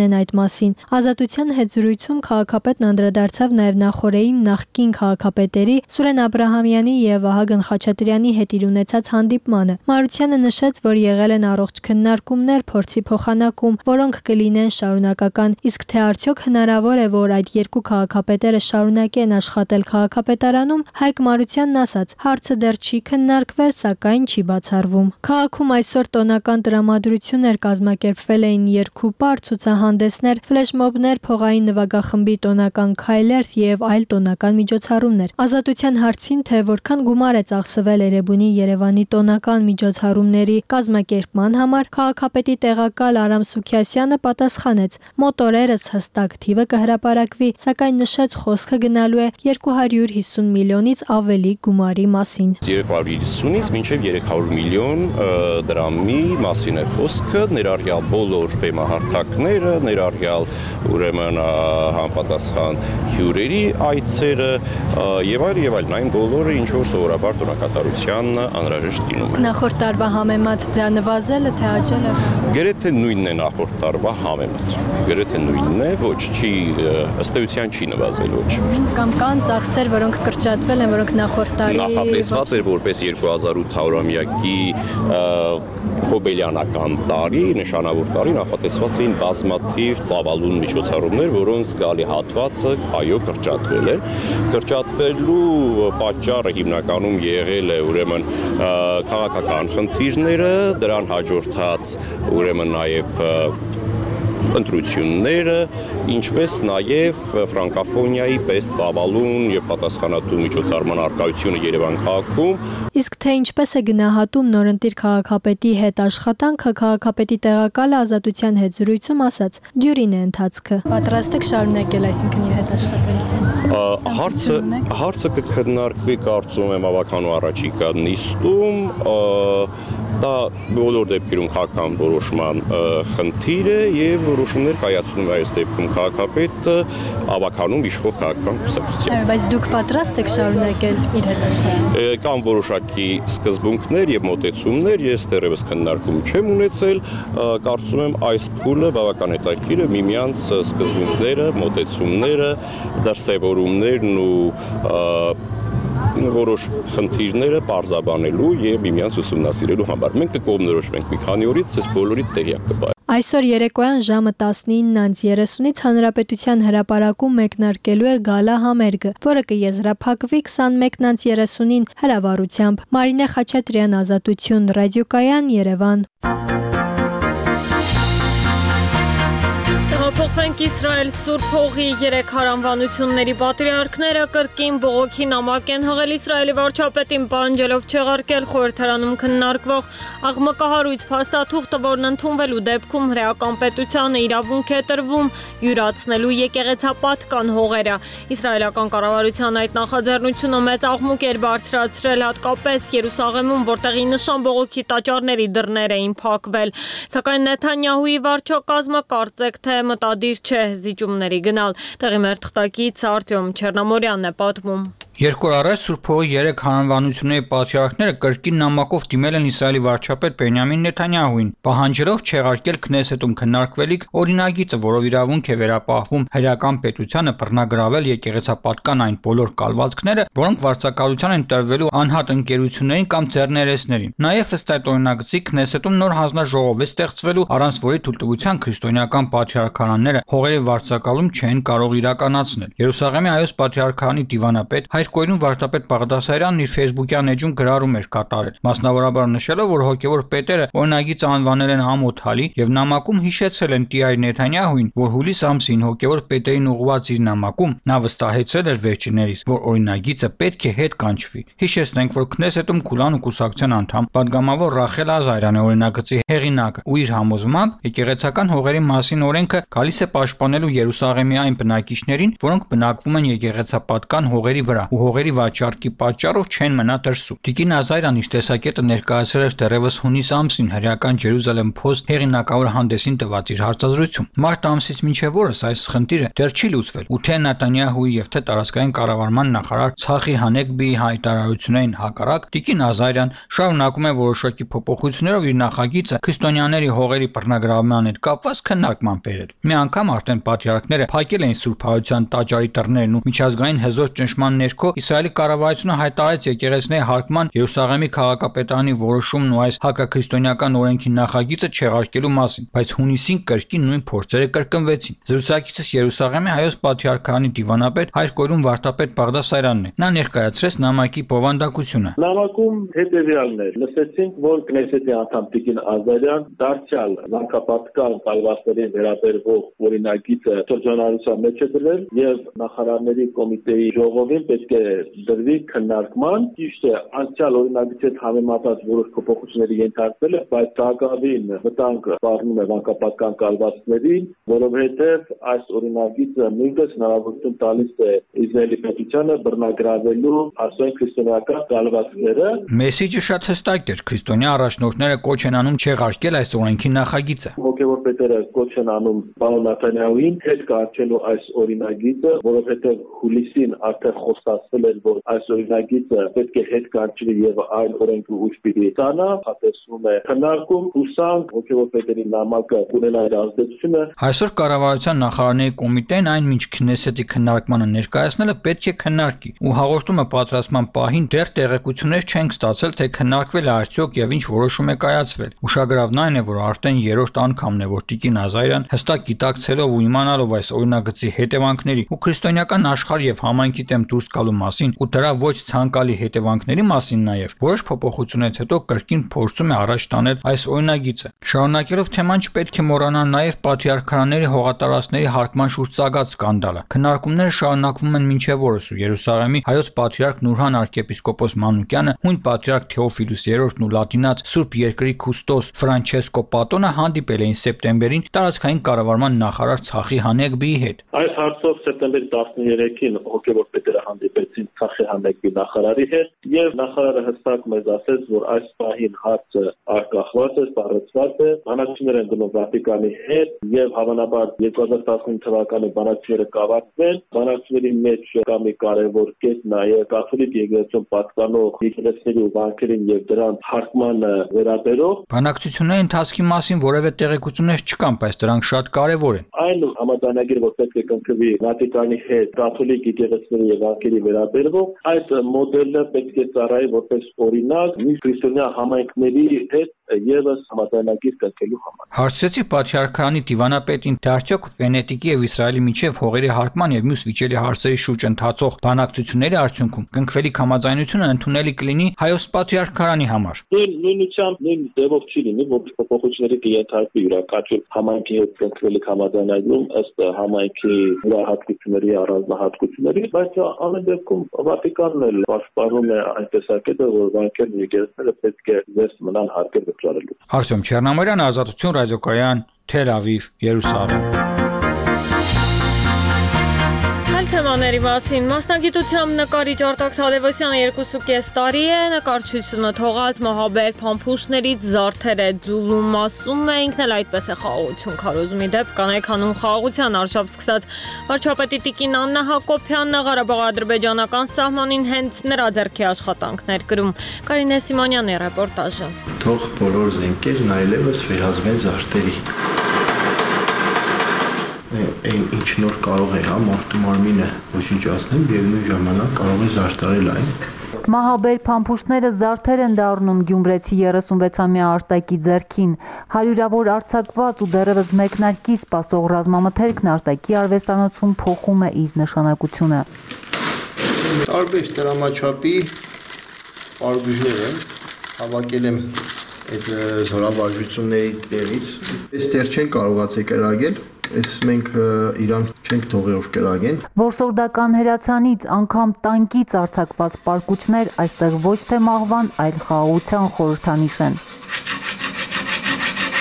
մասին։ Ազատության հետ զրույցում քաղաքապետն անդրադարձավ նաև նախորդային նախկին քաղաքապետերի Սուրեն Աբրահամյանի եւ Վահագն Խաչատրյանի հետ իր ունեցած հանդիպմանը։ Մարությանը նշեց, որ եղել են առողջ քննարկումներ, փորձի փոխանակում, որոնք կլինեն շարունակական, իսկ թե արդյոք հնարավոր է, որ այդ երկու քաղաքապետերը շարունակեն աշխատել քաղաքապետարանում, Հայկ Մարությանն ասաց, հարցը դեռ չի քննարկվել, սակայն չի բացառվում։ Քաղաքում այսօր տոնական տրամադրություններ կազմակերպվել էին երկու պար, ցուցահանդեսներ, ֆլեշմոբներ, փողային նվագախմբի տոնական քայլեր եւ այլ տոնական միջոցառումներ։ Ազատության հարցին, թե որքան գումար է ծախսվել Էրեբունի Երևանի տոնական միջոցառումների կազմակերպման համար, քաղաքապետի տեղակալ Արամ Սուքիասյանը պատասխանեց. մոտ օրերս հստակ թիվը կհրապարակվի, սակայն նշեց խոսքը գնալու է երկու հարյուր հիսուն միլիոնից ավելի գումարի մասին։ երկու հարյուր հիսունից մինչև երեք հարյուր միլիոն դրամի մասին է խոսքը, ներառյալ բոլոր բեմահարթակները, ներառյալ ուրեմն համապատասխան հյուրերի այցերը եւ այլ եւ այլն, այն բոլորը ինչ որ սովորաբար տոնակատարության անհրաժեշտ լինում է։ Նախորդ տարվա համեմատ դա նվազել է, թե աճել է։ Գրեթե նույնն է նախորդ տարվա համեմատ։ Գրեթե նույնն է, ոչ չի ըստ էության չի նվազել ոչ։ Կամ կան ծախսեր, որոնք կրճատվել են, որոնք նախորդ տարի նախատեսված էր որպես երկու հազար ութ հարյուրամյակի հոբելյանական տարի, նշանավոր տարի նախատեսված էին բազմաթիվ ծավալուն միջոցառումներ, որոնց գալի հատվածը այո կրճատվել են։ Կրճատվելու պատճառը հիմնականում եղել է ուրեմն քաղաքական խնդիրները, դրան հաջորդած ուրեմն նաև ընտրությունները, ինչպես նաև ֆրանկոֆոնիայի պես ծավալուն եւ պատասխանատու միջոցառման արկայությունը Երևան քաղաքում։ Իսկ թե ինչպես է գնահատում նորընտիր քաղաքապետի հետ աշխատանքը, քաղաքապետի տեղակալը Ազատության հետ զրույցում ասաց. դյուրին է ընթացքը։ Պատրաստ եք շարունակել այսինքն իր հետ աշխատել։ Հարցը հարցը կքննարկվի կարծում եմ ավականու առաջիկա նիստում, դա բոլոր դեպքերում քաղաքական որոշման խնդիր է եւ որոշումներ կայացնում է այս դեպքում քաղաքապետը ավականում իշխող քաղաքական կուսակցության։ Բայց դուք պատրաստ եք շարունակել իր հետ աշխատել։ Կան որոշակի սկզբունքներ եւ մոտեցումներ, ես դեռևս քննարկում չեմ ունեցել, կարծում եմ այս փուլը բավական հետաքրքիր է, միմյանց սկզբունքները, մոտեցումները, դրսևորումներն ու որոշ խնդիրները պարզաբանելու եւ միմյանց ուսումնասիրելու համար։ Մենք կկողմնորոշվենք մի քանի օրից, ես բոլորիդ տեղյակ կբայ։ Այսօր երեկոյան ժամը տասնինը անց երեսունից Հանրապետության հրապարակում մեկնարկելու է գալա համերգը, որը կեզրափակվի քսանմեկն անց երեսունին հրավառությամբ։ Մարինե Խաչատրյան, Ազատություն, Ռադիոկայան, Երևան։ Փոխվենք Իսրայել Սուրբ Հողի երեք հարանվանությունների պատրիարքները կրկին բողոքի նամակ են հղել Իսրայելի վարչապետին պահանջելով չեղարկել խորհրդարանում քննարկվող աղմկահարույց փաստաթուղթը, որն ընդունվելու դեպքում հրեական պետությանը իրավունք է տրվում յուրացնելու եկեղեցապատկան հողերը։ Իսրայելական կառավարության այդ նախաձեռնությունը մեծ աղմուկ էր բարձրացրել հատկապես Երուսաղեմում, որտեղ ի նշան բողոքի տաճարների դռներ էին փակվել։ Սակայն Նեթանյահուի վարչակազմը կարծեք թե մտադիր չէ զիջումների գնալ։ Տեղի մեր թղթակից Արտյոմ Չեռնամորյանն է պատմում։ Երկու օր առաջ Սուրբ Հողի երեք հանրանվանությունների պատրիարքները կրկին նամակով դիմել են Իսրայելի վարչապետ Բենյամին Նեթանյահուին, պահանջելով չեղարկել Քնեսեթում քննարկվելիք օրինագիծը, որով իրավունք է վերապահվում հրեական պետությանը բռնագրավել եկեղեցապատկան այն բոլոր կալվածքները, որոնք վարձակալության են տրվելու անհատ ընկերություններին կամ ձեռներեցներին։ Նաև ըստ այդ օրինագծի Քնեսեթում նոր հանձնաժողով է ստեղծվելու, առանց որի թույլտվության քրիստոնեական պատրիարքարանները հողերի վարձակալում չեն կարող իրականացնել։ Երուսաղեմի Հայոց պատրիարքարանի դիվանապետ Հայրկոյնում վարչապետ Բաղդասարյանն իր Facebook-յան էջում գրառում էր կատարել, մասնավորաբար նշելով, որ հոգևոր պետերը օրինագիծը անվանել են ամոթալի եւ նամակում հիշեցրել են Տիար Նեթանյահուին, որ հուլիս ամսին հոգևոր պետերին ուղղված իր նամակում նա վստահեցրել էր վերջիններիս, որ օրինագիծը պետք է հետ կանչվի։ Հիշեցնենք, որ Քնեսեթում Քուլան ու կուսակցության անդամ պատգամավոր Ռախել Ազարյանը օրինագծի հեղինակը ու իր համոզմամբ եկեղեցական հողերի մասին օրենքը գալիս է պաշտպանելու Երուսաղեմի այն բնակիչներին, որոնք բնակվում են եկեղեցապատկան հողերի վրա ու ու հողերի վաճառքի պատճառով չեն մնա դրսում։ Տիկին Ազարյանն իր տեսակետը ներկայացրել էր դեռևս հունիս ամսին հրեական Jerusalem Post հեղինակավոր հանդեսին տված իր հարցազրույցում։ Մարտ ամսից մինչև օրս այս խնդիրը դեռ չի լուծվել, ու թե Նեթանյահուի եւ թե տարածքային կառավարման նախարար Ցախի Հանեկբիի հայտարարություններին հակառակ, տիկին Ազարյան շարունակում է որոշակի փոփոխություններով իր նախագիծը քրիստոնյաների հողերի բռնագրավման հետ կապված քննարկման բերել։ Մի անգամ արդեն պատրիարքները փակել էին Սուրբ Հայության տաճարի դռներն ու միջազգային հզոր ճնշման ներքո Իսրայելի կառավարությունը հայտարարեց եկեղեցիների հարկման Երուսաղեմի քաղաքապետարանի որոշումն ու այս հակաքրիստոնեական օրենքի նախագիծը չեղարկելու մասին, բայց հունիսին կրկին նույն փորձերը կրկնվեցին։ Զրուցակիցս Երուսաղեմի հայոց պատրիարքարանի դիվանապետ Հայր-Կորյուն Վարդապետ Բաղդասարյանն է։ Նա ներկայացրեց նամակի բովանդակությունը։ Նամակում հետևյալն էր. լսեցինք, որ Կնեսետի անդամ Տիկին Ազարյան դարձյալ վարկապատկան կալվածներին վերաբերող օրինագիծը շրջանառության մեջ է դրել եւ նախարարների կոմիտեի ժողովին պետք է դրվի քննարկման։ Ճիշտ է, անցյալ օրինագծի հետ համեմատած որոշ փոփոխությունների ենթարկվել է, բայց դակավին վտանգ սպառնում է վարկապատկան կալվածներին, որովհետեւ այս օրինագիծը նույնպես հնարավորություն տալիս է Իսրայելի պետությանը բռնագրավելու ասոյն քրիստոնեական կալվածները։ Մեսիջը շատ հստակ էր. քրիստոնյա առաջնորդները կոչ են անում չեղարկել այս օրենքի նախագիծը։ Հոգևոր պետերը կոչ են անում պարոն Նեթանյահուին հետ կարճելու այս օրինագիծը, որովհետև հուլիսին արդեն խոստացվել էր, որ այս օրինագիծը պետք է հետ կարճվի եւ այլ օրենքի ուժ պիտի ստանա, հատեսվում է քննարկում, հուսանք հոգևոր պետերի նամակը ունենա իր ազդեցությունը։ Այսօր կառավարության նախարարների կոմիտեն այն ինչ Քնեսետի քննարկմանը ներկայացնելը պետք է քննարկի ու հաղորդումը պատրաստման պահին դեռ տեղեկություններ չենք ստացել, թե քննարկվել է արդյոք եւ ինչ որոշում է կայացվել։ Ուշագրավն այն է, որ արդեն երրորդ անգամն է, որ Տիկին Ազարյան հստակ գիտակցելով ու իմանալով այս օրինագծի հետևանքների ու քրիստոնեական աշխարհ եւ համայնքի դեմ դուրս գալու մասին ու դրա ոչ ցանկալի հետևանքների մասին նաեւ որոշ փոփոխությունից հետո կրկին փորձում է առաջ տանել այս օրինագիծը։ Շարունակելով թեման չպետք է մոռանալ նաեւ պատրիարքարանների հողատարածքների հարկման շուրջ ծագած սկանդալը։ Քննարկումները շարունակվում են մինչև օրս ու Երուսաղեմի հայոց պատրիարք Նուրհան arczepiskopos Մանուկյանը, հույն պատրիարք Թեոֆիլուս երրորդն ու լատինաց Սուրբ Երկրի Քուստոս Ֆրանչեսկո Պատոնը հանդիպել էին սեպտեմբերին տարածքային կառավարման նախարար Ցախի Հանեկբիի հետ։ Այս հարցով սեպտեմբերի տասներեքին հոգևոր պետերը հանդիպեցին Ցախի Հանեկբի նախարարի հետ եւ նախարարը հստակ մեզ ասեց, որ այս պահին հարցը արկախված է, սպառեցված է, բանակցություններ են գնում Վատիկանի հետ եւ հավանաբար երկու հազար տասնինը թվականի բանակցությունները կավարտվեն։ Բանակցությունների մեջ կա մի կարևոր կետ նաեւ կաթոլիկ եկեղեցուն պատկանող եկեղեցիների ու վանքերին եւ դրանց հարկմանը վերաբերող։ Բանակցությունների ընթացքի մասին որևէ տեղեկություններ չկան, բայց դրանք շատ կարևոր են։ Այն համաձայնագիր, որ պետք է կնքվի Վատիկանի հետ կաթոլիկ եկեղեցիների եւ վանքերի վերաբերող, այդ մոդելը պետք է ծառայի որպես օրինակ մյուս քրիստոնյա համայնքների հետ եւս համաձայնագիր կնքելու համար։ Հարցրեցի պատրիարքարանի դիվանապետին, թե արդյոք Վենետիկի եւ Իսրայելի միջև հողերի հարկման եւ մյուս վիճելի հարցերի շուրջ ընթացող բանակցությունների արդյունքում կնքվելիք համաձայնությունը ընդունելի կլինի հայոց պատրիարքարանի համար։ Նույնությամբ նույն ձևով չի լինի, որ փոփոխությունների կենթարկվի յուրաքանչյուր համայնքի հետ կնքվելիք համաձայնագրում ըստ համայնքի յուրահատկությունների առանձնահատկությունների, բայց ամեն դեպքում Վատիկանն էլ պաշտպանում է այն տեսակետը, որ վանքերն ու եկեղեցիները պետք է զերծ մնան հարկեր վճարելու։ Արտյոմ Չեռնամարյան, Ազատություն ռադիոկայան, Թել Ավիվ, Երուսաղեմ։ Այլ թեմաների մասին մասնագիտությամբ նկարիչ Արտակ Թադևոսյանը երկուսուկես տարի է նկարչությունը թողած մահաբեր փամփուշտներից զարդեր է ձուլում, ասում է, ինքն էլ այդպես է խաղաղություն քարոզումի դեպ կանայք հանուն խաղաղության արշավ սկսած վարչապետի տիկին Աննա Հակոբյանն Ղարաբաղ-ադրբեջանական սահմանին հենց նրա ձեռքի աշխատանքներ գրում։ Կարինե Սիմոնյանի ռեպորտաժը։ Թող բոլոր զենքերն այլևս վերածվեն զարդերի։ Այն ինչ նոր կարող է հա մարդու մարմինը ոչնչացնել եւ նույն ժամանակ կարող է զարդարել այն։ Մահաբեր փամփուշտները զարդեր են դառնում գյումրեցի երեսունվեցամյա Արտակի ձեռքին։ Հարյուրավոր արձակված ու դեռևս մեկնարկի սպասող ռազմամթերքն Արտակի արվեստանոցում փոխում է իր նշանակությունը։ Տարբեր դրամաչափի պարբուժներ են, հավաքել եմ այդ զորավարժությունների տեղից։ Այս դեռ չեն կարողացել կրակել։ Ես մենք իրան չենք թողի որ կրակեն։ Որսորդական հրացանից անգամ տանկից արձակված պարկուճներ այստեղ ոչ թե մահվան, այլ խաղաղության խորհրդանիշ են։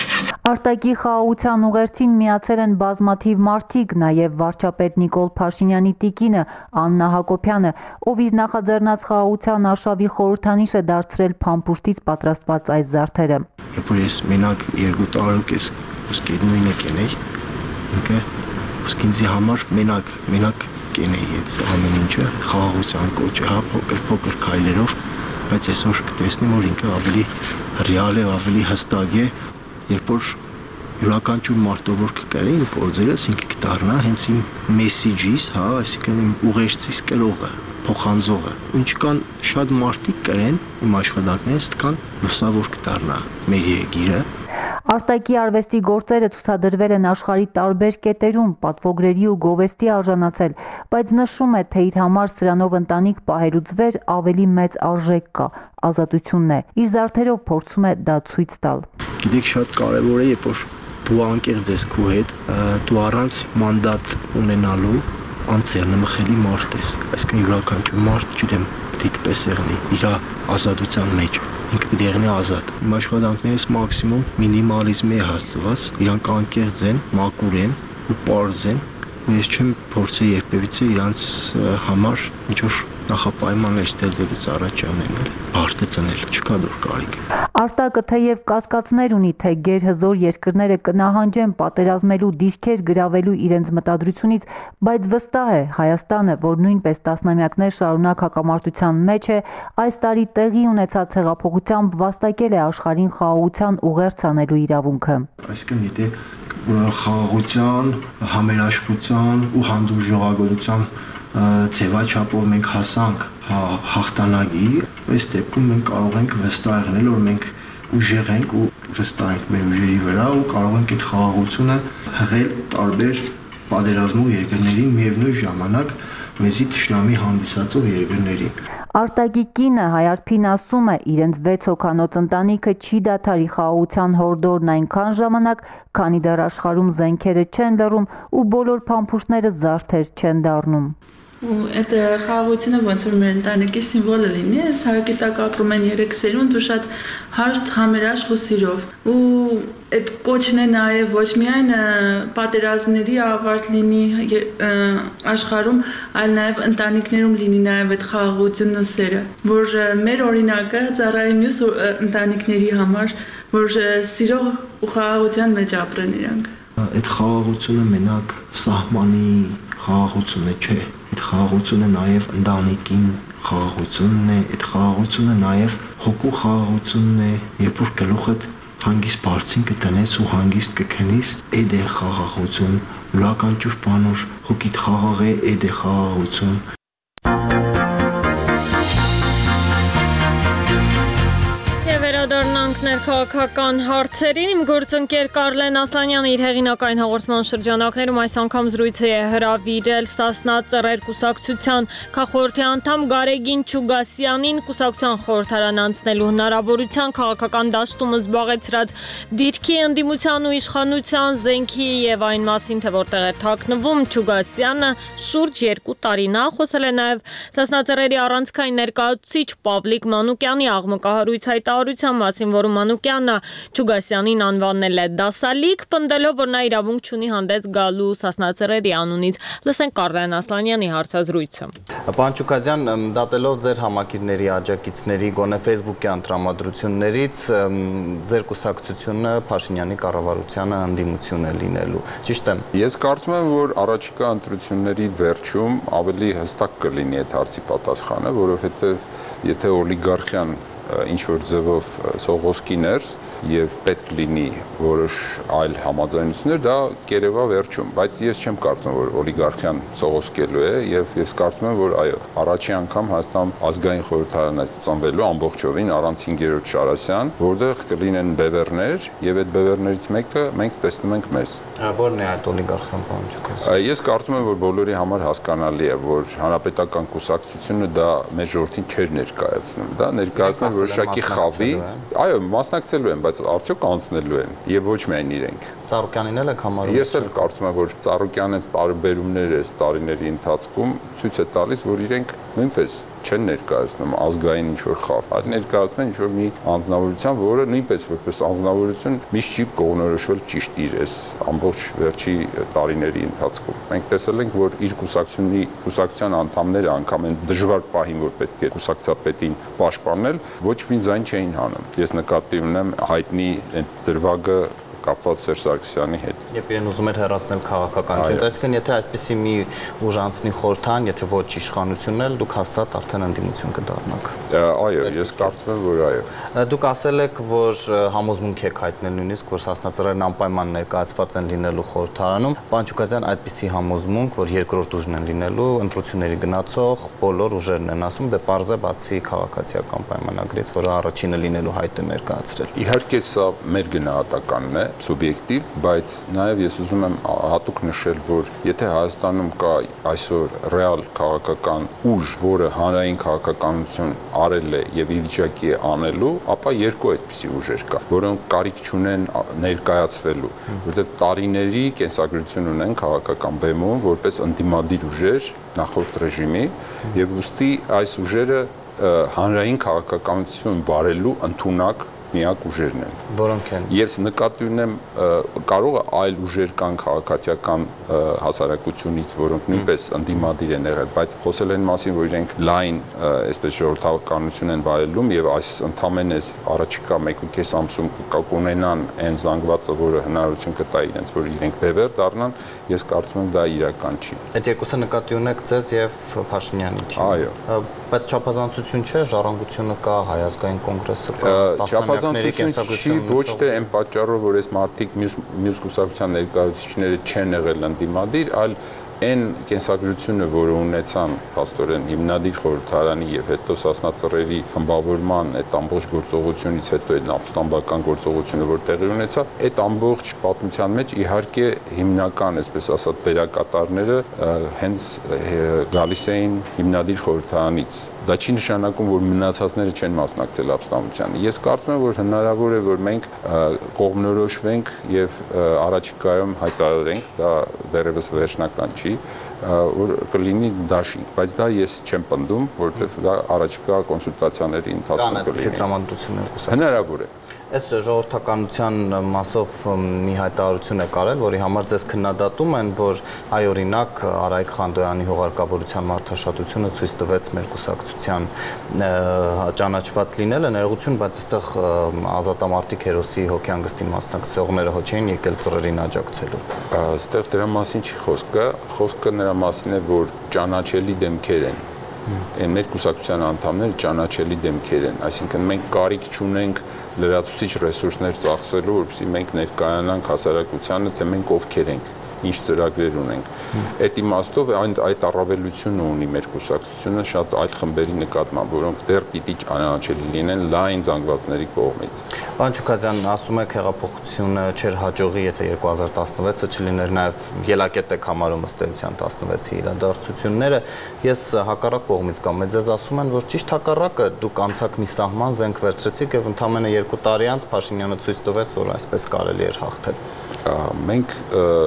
Արտակի խաղաղության ուղերձին միացել են բազմաթիվ մարդիկ, նաև վարչապետ Նիկոլ Փաշինյանի տիկինը Աննա Հակոբյանը, ով իր նախաձեռնած խաղաղության արշավի խորհրդանիշ է դարձրել փամփուշտից պատրաստված այս զարդերը։ Երբ որ ես մենակ երկու տարուկես ոսկի նույնը կենեի, ինքը ոսկի ինձ համար մենակ մենակ կենեի այդ ամեն ինչը խաղաղության կոչը, հա, փոքր-փոքր քայլերով, բայց այսօր կտեսնեմ, որ ինքը ավելի ռեալ է, ավելի հստակ է, երբ որ յուրաքանչյուր մարդով որ կկարի իմ գործերս ինքը կդառնա հենց իմ մեսիջից, հա, այսինքն իմ ուղերձից կրողը, փոխանցողը։ Ինչ կան շատ մարդիկ կրեն իմ աշխատանքներից, կան լուսավոր կդառնա մեր երկիրը։ Արտակի արվեստի գործերը ցուցադրվել են աշխարհի տարբեր կետերում, պատվոգրերի ու գովեստի արժանացել, բայց նշում է, թե իր համար սրանով ընտանիք պահելուց վեր ավելի մեծ արժեք կա, ազատությունն է։ Իր զարդերով փորձում է դա ցույց տալ։ Գիտեք, շատ կարևոր է, երբ որ դու անկեղծ ես քո հետ, դու առանց մանդատ ունենալու անձեռնմխելի մարդ ես, այսինքն յուրաքանչյուր մարդ, չգիտեմ, դիտպես եղնի իր ազատության մեջ, ինքը պիտի եղնի ազատ։ Իմ աշխատանքներից մաքսիմում մինիմալիզմի է հասցված, իրանք անկեղծ են, մաքուր են ու պարզ են, ու ես չեմ փորձել երբևիցե իրանց համար ինչ-որ նախապայմաններ ստեղծելուց առաջ անել, բարդ ծնել, չկա դուր կարիք։ Արտակը թեև կասկածներ ունի, թե գերհզոր երկրները կնահանջեն պատերազմելու դիրքեր գրավելու իրենց մտադրությունից, բայց վստահ է Հայաստանը, որ նույնպես տասնամյակներ շարունակ հակամարտության մեջ է, այս տարի տեղի ունեցած հեղափոխությամբ վաստակել է աշխարհին խաղաղության ուղերձ անելու իրավունքը։ Այսինքն եթե խաղաղության, համերաշխության ու հանդուրժողականության ձևաչափով մենք հասանք հաղթանակի, այս դեպքում մենք կարող ենք վստահ եղնել, որ մենք ուժեղ ենք ու վստահ ենք մեր ուժերի վրա ու կարող ենք այդ խաղաղությունը հղել տարբեր պատերազմող երկրներին, միևնույն ժամանակ մեզի թշնամի հանդիսացող երկրներին։ Արտակի կինը Հայարփին ասում է, իրենց վեց հոգանոց ընտանիքը չի դադարի խաղաղության հորդորն այնքան ժամանակ, քանի դեռ աշխարհում զենքերը չեն լռում ու բոլոր փամփուշտները զարդեր չեն դառնում։ ու այդ խաղաղությունը ոնց որ մեր ընտանիքի սիմվոլը լինի, այս հարկի տակ ապրում են երեք սերունդ ու շատ հարթ համերաշխ ու սիրով։ Ու այդ կոչն է նաև ոչ միայն պատերազմների ավարտ լինի աշխարհում, այլ նաև ընտանիքներում լինի նաև այդ խաղաղությունն ու սերը, որ մեր օրինակը ծառայի մյուս ընտանիքների համար, որ սիրող ու խաղաղության մեջ ապրեն իրանք։ Այդ խաղաղությունը մենակ սահմանի խաղաղությունը չէ, այդ խաղաղությունը նաև ընտանիքին խաղաղությունն է, այդ խաղաղությունը նաև հոգու խաղաղությունն է, երբ որ գլուխդ հանգիստ բարձին կտնես ու հանգիստ կքնես, այդ է խաղաղություն, յուրաքանչյուր բանոր հոգիդ խաղաղ է, այդ է խաղաղություն։ Վերադառնանք ներքաղաքական հարցերին, իմ գործընկեր Կարլեն Ասլանյանը իր հեղինակային հաղորդման շրջանակներում այս անգամ զրույցը է հրավիրել Ստասնա Ծռեր կուսակցության քաղաքխորհրդի անդամ Գարեգին Չուգասյանին կուսակցության խորհրդարան անցնելու հնարավորության քաղաքական դաշտում զբաղեցրած դիրքի ընդդիմության ու իշխանության զենքի եւ այն մասին, թե որտեղ է թաքնվում Չուգասյանը շուրջ երկու տարի նախ խոսել է նաեւ Ստասնա Ծռերի առանցքային ներկայացուցիչ Պավլիկ Մանուկյանի աղմկահարույց հայտարարության մասին, որում Մանուկյանը Չուգասյանին անվանել է դասալիկ, պնդելով, որ նա իրավունք չունի հանդես գալու Ստասնա Ծռերի անունից։ Լսենք Կարլեն Ասլանյանի հարցազրույցը։ Պարոն Չուգասյան, դատելով ձեր համակիրների աջակիցների գոնե Facebook-յան տրամադրություններից, ձեր կուսակցությունը Փաշինյանի կառավարությանը ընդդիմություն է լինելու։ Ճիշտ է։ Ես կարծում եմ, որ առաջիկա ընտրությունների վերջում ավելի հստակ կլինի այդ հարցի պատասխանը, որովհետև եթե օլիգարխիան ինչ որ ձևով սողոսկի ներս եւ պետք լինի որոշ այլ համաձայնություններ, դա կերևա վերջում, բայց ես չեմ կարծում, որ օլիգարխիան սողոսկելու է եւ ես կարծում եմ, որ այո, առաջի անգամ Հայաստան ազգային խորհրդարանը է ծնվելու ամբողջովին առանց հինգերորդ Շարասյան, որտեղ կլինեն բևեռներ եւ այդ բևեռներից մեկը մենք տեսնում ենք մեզ։ Որն է այդ օլիգարխիան, պարոն Չուգասյան։ Ես կարծում եմ, որ բոլորի համար հասկանալի է, որ հանրապետական կուսակցությունը դա մեր ժողովրդին չէր ներկայացնում, դա ներկայացնում որոշակի խավի, այո, մասնակցելու են, բայց արդյոք անցնելու են եւ ոչ միայն իրենք։ Ծառուկյանին էլ եք համարում։ Ես էլ կարծում եմ, որ Ծառուկյանը տարբերումներ այս տարիների ընթացքում ցույց է տալիս, որ իրենք նույնպես չեն ներկայացնում ազգային ինչ-որ խավ, այլ ներկայացնում են ինչ-որ մի անձնավորության, որը նույնպես որպես անձնավորություն միշտ չի կողմնորոշվել ճիշտ իր այս ամբողջ վերջի տարիների ընթացքում։ Մենք տեսել ենք, որ իր կուսակցությունի կուսակցության անդամները անգամ այն դժվար պահին, որ պետք է կուսակցապետին պաշտպանել, ոչ մի ձայն չէին հանում։ Ես նկատի ունեմ հայտնի այդ դրվագը կապված Սերժ Սարգսյանի հետ։ Երբ իրեն ուզում էր հեռացնել քաղաքականություն, այսինքն եթե այսպեսի մի ուժ անցնի խորհրդան, եթե ոչ իշխանությունն էլ, դուք հաստատ արդեն ընդդիմություն կդառնաք։ Այո, ես կարծում եմ, որ այո։ Դուք ասել եք, որ համոզմունք եք հայտնել նույնիսկ, որ սասնածռերն անպայման ներկայացված են լինելու խորհրդարանում։ Պարոն Ջուկասյան, այդպիսի համոզմունք, որ երկրորդ ուժն են լինելու, ընտրությունների գնացող բոլոր ուժերն են ասում, դե պարզ է բացի քաղաքացիական պայմանագրից, որը առաջինը լինելու հայտ է ներկայացրել։ Իհարկե սա մեր գնահատականն է, սուբյեկտիվ, բայց նաև ես ուզում եմ հատուկ նշել, որ եթե Հայաստանում կա այսօր ռեալ քաղաքական ուժ, որը հանրային քաղաքականություն արել է եւ ի վիճակի է անելու, ապա երկու այդպիսի ուժեր կա, որոնք կարիք չունեն ներկայացվելու, որովհետեւ տարիների կենսագրություն ունեն քաղաքական բեմում որպես ընդդիմադիր ուժեր նախորդ ռեժիմի եւ ուստի այս ուժերը հանրային քաղաքականություն վարելու ընդունակ միակ ուժերն են, որոնք են։ Ես նկատի ունեմ կարող է այլ ուժեր կան քաղաքացիական հասարակությունից, որոնք նույնպես ընդդիմադիր են եղել, բայց խոսել են մասին, որ իրենք լայն, այսպես ժողովրդականություն են վայելում եւ այս ընդամենը առաջիկա մեկ ու կես ամսում կունենան այն զանգվածը, որը հնարավորություն կտա իրենց, որ իրենք բևեռ դառնան, ես կարծում եմ դա իրական չի։ Այդ երկուսը նկատի ունեք ձեզ եւ Փաշինյանի թիմը։ Այո։ Բայց չափազանցություն չէ, ժառանգությունը կա, Հայ ազգային կոնգրեսը կա, Չափազանցություն չի ոչ թե այն պատճառով, որ այս մարդիկ մյուս մյուս կուսակցության ներկայացուցիչները չեն եղել ընդդիմադիր, այլ այն կենսագրությունը, որը ունեցան փաստորեն հիմնադիր խորհրդարանի եւ հետո սասնածռերի խմբավորման այդ ամբողջ գործողությունից հետո այդ ապստամբական գործողությունը, որ տեղի ունեցավ, այդ ամբողջ պատմության մեջ իհարկե հիմնական, այսպես ասած, դերակատարները հենց գալիս էին հիմնադիր խորհրդարանից։ Դա չի նշանակում, որ մնացածները չեն մասնակցել ապստամբությանը։ Ես կարծում եմ, որ հնարավոր է, որ մենք կողմնորոշվենք եւ առաջիկայում հայտարարենք, դա դեռևս վերջնական չի, որ կլինի դաշինք, բայց դա ես չեմ պնդում, որովհետեւ դա առաջիկա կոնսուլտացիաների ընթացքում կլինի։ Հնարավոր է։ Այս ժողովրդականության մասով մի հայտարարություն է կարել, որի համար ձեզ քննադատում են, որ այ օրինակ Արայիկ Խանդոյանի հողարկավորության մարդաշատությունը ցույց տվեց մեր կուսակցության ճանաչված լինելը ներողություն, բայց այստեղ ազատամարտիկ հերոսի հոգեանգստին մասնակցողները հո չէին եկել ծռերին աջակցելու։ Այստեղ դրա մասին չի խոսքը, խոսքը նրա մասին է, որ ճանաչելի դեմքեր են։ Այն մեր կուսակցության անդամները ճանաչելի դեմքեր են, այսինքն մենք կարիք չունենք լրացուցիչ ռեսուրսներ ծախսելու, որպեսզի մենք ներկայանանք հասարակությանը, թե մենք ովքեր ենք, ինչ ծրագրեր ունենք։ Այդ իմաստով այդ առավելությունը ունի մեր կուսակցությունը շատ այլ խմբերի նկատմամբ, որոնք դեռ պիտի ճանաչելի լինեն լայն զանգվածների կողմից։ Պարոն Ջուկասյան, ասում եք հեղափոխությունը չէր հաջողի, եթե երկու հազար տասնվեցը չլիներ նաև ելակետ եք համարում ըստ էության տասնվեցի իրադարձությունները։ Ես հակառակ կողմից կամ մեզ ասում են, որ ճիշտ հակառակը դուք անցաք մի սահման, զենք վերցրեցիք եւ ընդամենը երկու տարի անց Փաշինյանը ցույց տվեց, որ այսպես կարելի էր հաղթել։ Մենք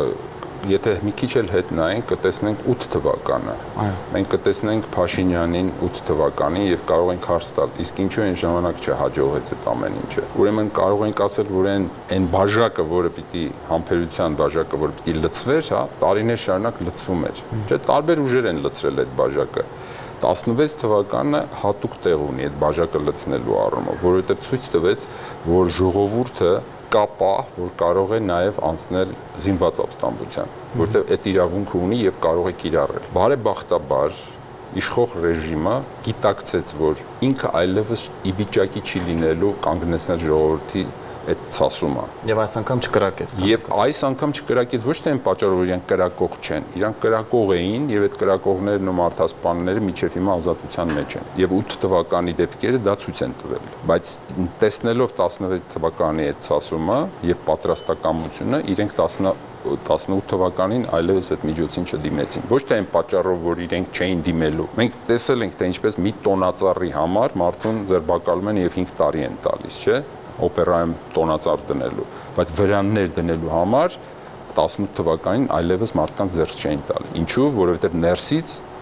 Եթե մի քիչ էլ հետ նայենք, կտեսնենք ութ թվականը։ Մենք կտեսնենք Փաշինյանին ութ թվականին եւ կարող ենք հարց տալ, իսկ ինչու այն ժամանակ չհաջողեց այդ ամեն ինչը։ Ուրեմն կարող ենք ասել, որ այն այն բաժակը, որը պիտի համբերության բաժակը, որը պիտի լցվեր, հա, տարիներ շարունակ լցվում էր։ Չէ, տարբեր ուժեր են լցրել այդ բաժակը։ տասնվեց թվականը հատուկ տեղ ունի այդ բաժակը լցնելու առումով, որովհետեւ ցույց տվեց, որ ժողովուրդը կա պահ, որ կարող է նաև անցնել զինված ապստամբության, որտեղ այդ իրավունքը ունի եւ կարող է կիրառել։ Բարեբախտաբար իշխող ռեժիմը գիտակցեց, որ ինքը այլևս ի վիճակի չի լինելու կանգնեցնել ժողովրդի այդ ցասումը։ Եվ այս անգամ չկրակեց։ Եվ այս անգամ չկրակեց ոչ թե այն պատճառով, որ իրանք կրակող չեն, իրանք կրակող էին եւ այդ կրակողներն ու մարդասպանները միջև հիմա ազատության մեջ են։ Եվ ութ թվականի դեպքերը դա ցույց են տվել։ Բայց տեսնելով տասնվեց թվականի այդ ցասումը եւ պատրաստակամությունը, իրենք տասնութ թվականին այլևս այդ միջոցին չդիմեցին։ Ոչ թե այն պատճառով, որ իրենք չէին դիմելու։ Մենք տեսել ենք, թե ինչպես մի տոնածառի համար մարդուն ձերբակալում են եւ հինգ տարի են տալիս, չէ՞։ Օպերայում տոնածառ դնելու, բայց վրաններ դնելու համար տասնութ թվականին այլևս մարդկանց ձեռք չէին տալի։ Ինչու՞, որովհետև ներսից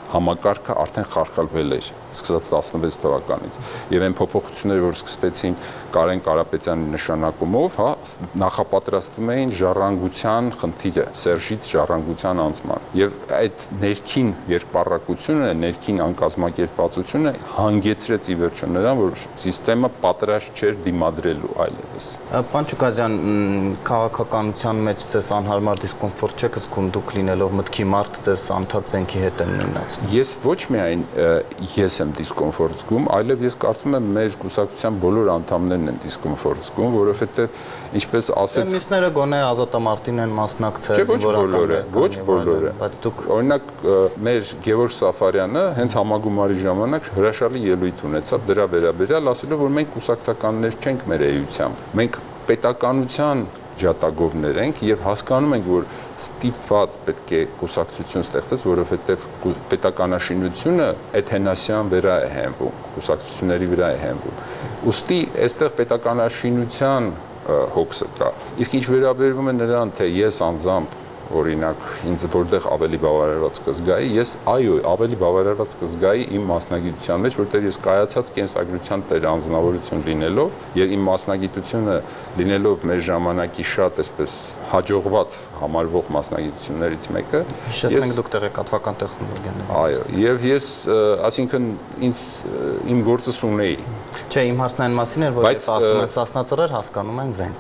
համակարգը արդեն խարխալվել էր սկսած տասնվեց թվականից եւ այն փոփոխությունները որ սկսվեցին Կարեն Կարապետյանի նշանակումով, հա, նախապատրաստում էին ժառանգության խնդիրը, Սերժից ժառանգության անցման եւ այդ ներքին երկպառակությունը, ներքին անկազմակերպվածությունը հանգեցրեց ի վերջո նրան, որ համակարգը պատրաստ չէր դիմադրելու այլևս։ Պարոն Չուկազյան, քաղաքականության մեջ ցես անհարմար դիսկոմֆորտ չեք զգում դուք լինելով մտքի մարդ, ցես անդադ զենքի հետ են նույնացնում։ Ես ոչ միայն ես եմ դիսկոմֆորտ զգում, այլև ես կարծում եմ մեր կուսակցության բոլոր անդամներն են դիսկոմֆորտ զգում, որովհետև ինչպես ասեց Մյուսները գոնե ազատամարտին են մասնակցել, զինվորականները, ոչ բոլորը, բայց դուք օրինակ մեր Գևորգ Սաֆարյանը հենց համագումարի ժամանակ հրաշալի ելույթ ունեցավ դրա վերաբերյալ, ասելով որ մենք կուսակցականներ չենք մեր էությամբ, մենք պետականության ջատագովներ ենք եւ հասկանում ենք, որ ստիպված պետք է կուսակցություն ստեղծես, որովհետեւ պետականաշինությունը էթենասյան վրա է հենվում, կուսակցությունների վրա է հենվում։ Ուստի այստեղ պետականաշինության հոգսը կա։ Իսկ ինչ վերաբերվում է նրան, թե ես անձամբ օրինակ ինձ որտեղ ավելի բավարարված կզգայի, ես այո, ավելի բավարարված կզգայի իմ մասնագիտության մեջ, որտեղ ես կայացած կենսագրության տեր անձնավորություն լինելով եւ իմ մասնագիտությունը լինելով մեր ժամանակի շատ այսպես հաջողված համարվող մասնագիտություններից մեկը, ես մենք դուք տեղեկատվական տեխնոլոգիաներ։ Այո, եւ ես, ասինքն ինձ իմ գործս ունեի։ Չէ, իմ հարցն այն մասին էր, որ ես ասում եմ Սասնա ծռեր, հասկանում են զենք։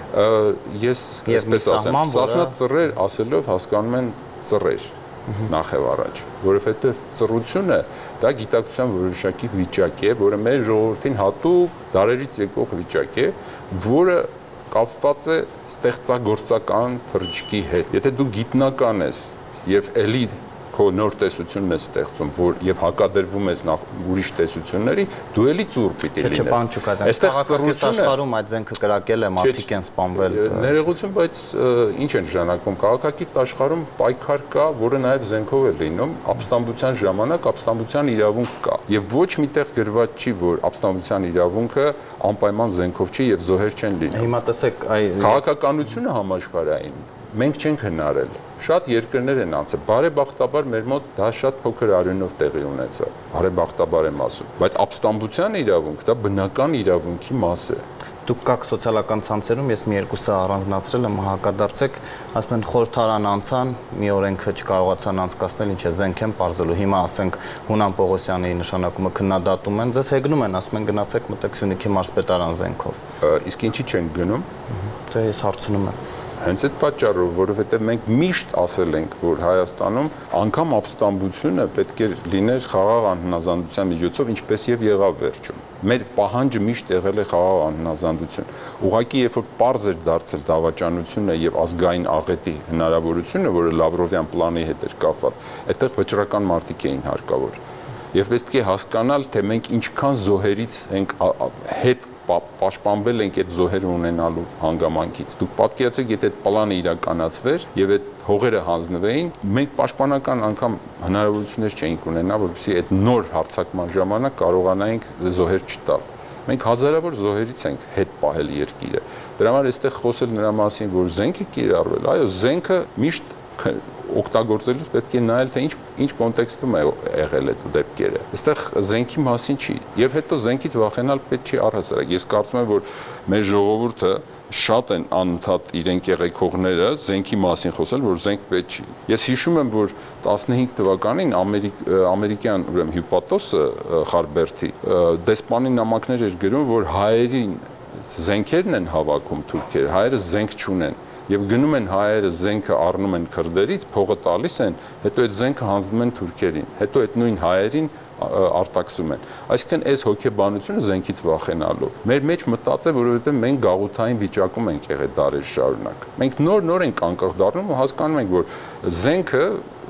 Ես այսպես ասեմ, Սասնա ծռեր ասելով հասկանում են ծռեր նախ եւ առաջ, որովհետեւ ծռությունը դա գիտակցության որոշակի վիճակ է, որը մեր ժողովրդին հատուկ դարերից եկող վիճակ է, որը կապված է ստեղծագործական թռիչքի հետ։ Եթե դու գիտնական ես եւ էլի քո նոր տեսությունն ես ստեղծում, որ եւ հակադրվում ես նախ ուրիշ տեսությունների, դու էլի ծուռ պիտի լինես։ Չէ, պարոն Չուկազյան, քաղաքական աշխարհում այդ զենքը կրակել է, մարդիկ են սպանվել։ Ներողություն, բայց ինչ է նշանակում, քաղաքակիրթ աշխարհում պայքար կա, որը նաեւ զենքով է լինում, ապստամբության ժամանակ ապստամբության իրավունք կա։ Եվ ոչ միտեղ գրված չի, որ ապստամբության իրավունքը անպայման զենքով չի եւ զոհեր չեն լինում։ Հիմա տեսեք, այ քաղաքականությունը համաշխարհային մենք չենք հնարել։ Շատ երկրներ են անցել։ Բարեբախտաբար մեր մոտ դա շատ փոքր արյունով տեղի ունեցավ։ Բարեբախտաբար եմ ասում, բայց ապստամբության իրավունք դա բնական իրավունքի մաս է։ Դուք կաք սոցիալական ցանցերում, ես մի երկուսը առանձնացրել եմ, հակադարձեք, ասում են խորհրդարան անցան, մի օրենքը չկարողացան անցկացնել, ինչ է զենք են բարձելու։ Հիմա ասենք Հունան Պողոսյանի նշանակումը քննադատում են, ձեզ հեգնում են, ասում են գնացեք մտեք Սյունիքի մարզպետարան զենքով։ Իսկ ինչի չեն գնում։ Դե ես հարցնում եմ։ Հենց այդ պատճառով, որովհետև մենք միշտ ասել ենք, որ Հայաստանում անգամ ապստամբությունը պետք է լիներ խաղաղ անհնազանդության միջոցով, ինչպես եւ եղավ վերջում։ Մեր պահանջը միշտ եղել է խաղաղ անհնազանդություն։ Ուղղակի երբ որ պարզ էր դարձել դավաճանությունը եւ ազգային աղետի հնարավորությունը, որը Լավրովյան պլանի հետ էր կապված, այդտեղ վճռական մարտիկ էին հարկավոր։ Եվ պետք է հասկանալ, թե մենք ինչքան զոհերից ենք հետ պաշտպանվել ենք այդ զոհերը ունենալու հանգամանքից։ Դուք պատկերացրեք, եթե այդ պլանը իրականացվեր եւ այդ հողերը հանձնվեին, մենք պաշտպանական անգամ հնարավորություններ չէինք ունենա, որպեսզի այդ նոր հարձակման ժամանակ կարողանայինք զոհեր չտալ։ Մենք հազարավոր զոհերից ենք հետ պահել երկիրը։ Դրա համար այստեղ խոսել նրա մասին, որ զենքը կիրառվել, այո, զենքը միշտ օգտագործելուց պետք է նայել, թե ինչ ինչ կոնտեքստում է եղել այդ դեպքերը։ Այստեղ զենքի մասին չի, եւ հետո զենքից վախենալ պետք չի առհասարակ։ Ես կարծում եմ, որ մեր ժողովուրդը շատ են անընդհատ իրենք եղեքողները զենքի մասին խոսել, որ զենք պետք չի։ Ես հիշում եմ, որ տասնհինգ թվականին ամերիկ, ամերիկյան ուրեմն հյուպատոսը Խարբերթի դեսպանի նամակներ էր գրում, որ հայերին զենքերն են հավաքում թուրքերը, հայերը զենք չունեն։ Եվ գնում են հայերը զենքը առնում են քրդերից, փողը տալիս են, հետո այդ զենքը հանձնում են թուրքերին, հետո այդ նույն հայերին արտաքսում են։ Այսինքն այս հոգեբանությունը զենքից վախենալու։ Մեր մեջ մտածել, որովհետև մենք գաղութային վիճակում ենք եղել դարեր շարունակ։ Մենք նոր-նոր ենք անկախ դառնում ու հասկանում ենք, որ զենքը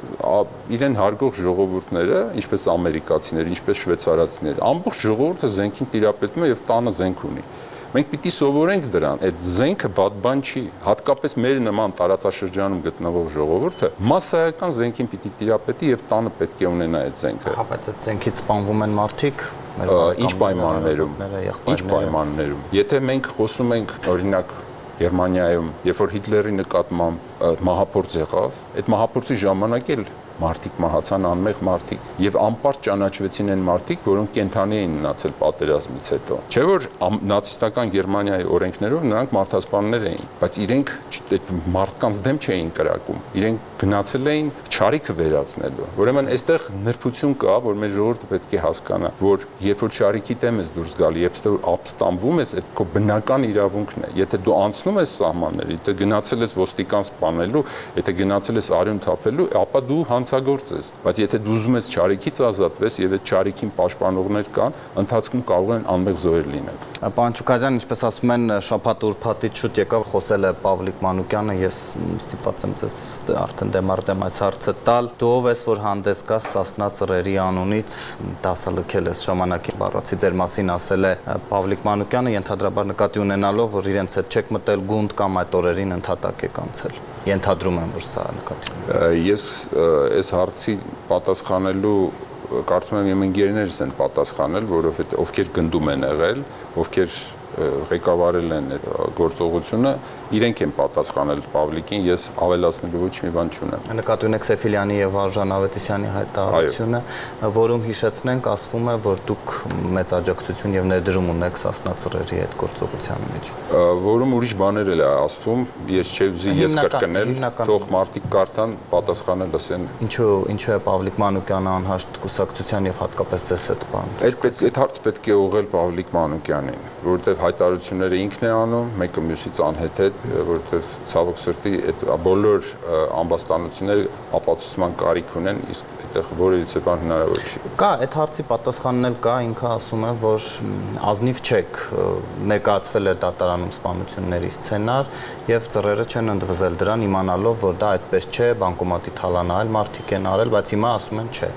իրեն հարգող ժողովուրդները, ինչպես ամերիկացիները, ինչպես շվեյցարացիները, ամբողջ ժողովուրդը զենքին տիրապետում է եւ տանը զենք ունի։ Մենք պիտի սովորենք դրան, այդ զենքը բադ բան չի, հատկապես մեր նման տարածաշրջանում գտնվող ժողովուրդը մասսայական զենքին պիտի տիրապետի եւ տանը պետք է ունենա այդ զենքը։ Հա, բայց այդ զենքից սպանվում են մարդիկ, ինչ պայմաններում, ինչ պայմաններում։ Եթե մենք խոսում ենք, օրինակ, Գերմանիայում, երբ որ Հիտլերի նկատմամբ մահափորձ եղավ, այդ մահափորձի ժամանակ էլ մարդիկ մահացան, անմեղ մարդիկ, եւ անպարտ ճանաչվեցին այն մարդիկ, որոնք կենթանի էին մնացել պատերազմից հետո։ Չէ՞ որ նացիստական Գերմանիայի օրենքներով նրանք մարդասպաններ էին, բայց իրենք այդ մարդկանց դեմ չէին կրակում, իրենք գնացել էին չարիքը վերացնելու։ Ուրեմն այստեղ նրբություն կա, որ մեր ժողովուրդը պետք է հասկանա, որ երբ որ չարիքի դեմ ես դուրս գալի, երբ որ ապստամբում ես, այդ քո բնական իրավունքն է։ Եթե դու անցնում ես սահմանները, եթե գնացել ես ոստիկան սպանելու, եթե գնացել ես արյուն թափելու, ապա դու հանցագործ ես։ Բայց եթե դու ուզում ես չարիքից ազատվես եւ այդ չարիքին պաշտպանողներ կան, ընթացքում կարող են անմեղ զոհեր լինել։ Պարոն Չուկազյան, ինչպես ասում են, շաբաթ ուրբաթից շուտ եկավ, խոսել է Պավլիկ Մանուկյանը, ես ստիպված եմ ձեզ արդեն դեմարտեմ այս հարցը տալ։ Դու ով ես, որ հանդես գաս Սասնա ծռերի անունից, դասալքել ես ժամանակի բառացի ձեր մասին ասել է Պավլիկ Մանուկյանը, ենթադրաբար նկատի ունենալով, որ իրենց հետ չեք մտել գունդ կամ այդ օրերին ընդհատակ եք անցել։ Ենթադրում եմ, որ սա նկատի ունեմ։ Ես այս հարցի պատասխանելու կարծում եմ իմ ընկերներս են պատասխանել, որովհետեւ ովքեր գնդում են եղել, ովքեր ղեկավարել են այդ գործողությունը, իրենք են պատասխանել Պավլիկին, ես ավելացնելու ոչ մի բան չունեմ։ Նկատի ունեք Սեֆիլյանի եւ Արժան Ավետիսյանի հայտարարությունը, որում հիշեցնենք, ասվում է, որ դուք մեծ աջակցություն եւ ներդրում ունեք Սասնա ծռերի այդ գործողության մեջ։ Որում ուրիշ բաներ էլ է ասվում, ես չէի ուզի ես կրկնել, թող մարդիկ կարդան, պատասխանը լսեն։ Ինչու ինչու է Պավլիկ Մանուկյանը անհաշտ կուսակցության եւ հատկապես ձեզ հետ բան։ Այդ այդ հարց պետք է ուղղել Պավլիկ Մանուկյանին, որովհետեւ հայտարարությունները ինքն է անում, մեկը մյուսից անհետ, որովհետև ցավոք սրտի այդ բոլոր ամբաստանությունները ապացուցման կարիք ունեն, իսկ այդտեղ որևիցե բան հնարավոր չի։ Կա այդ հարցի պատասխանն էլ կա, ինքը ասում է, որ ազնիվ չեք, ներկայացվել է դատարանում սպանությունների սցենար եւ ծռերը չեն ընդվզել դրան, իմանալով, որ դա այդպես չէ, բանկոմատի թալանայել մարդիկ են արել, բայց հիմա ասում են չէ։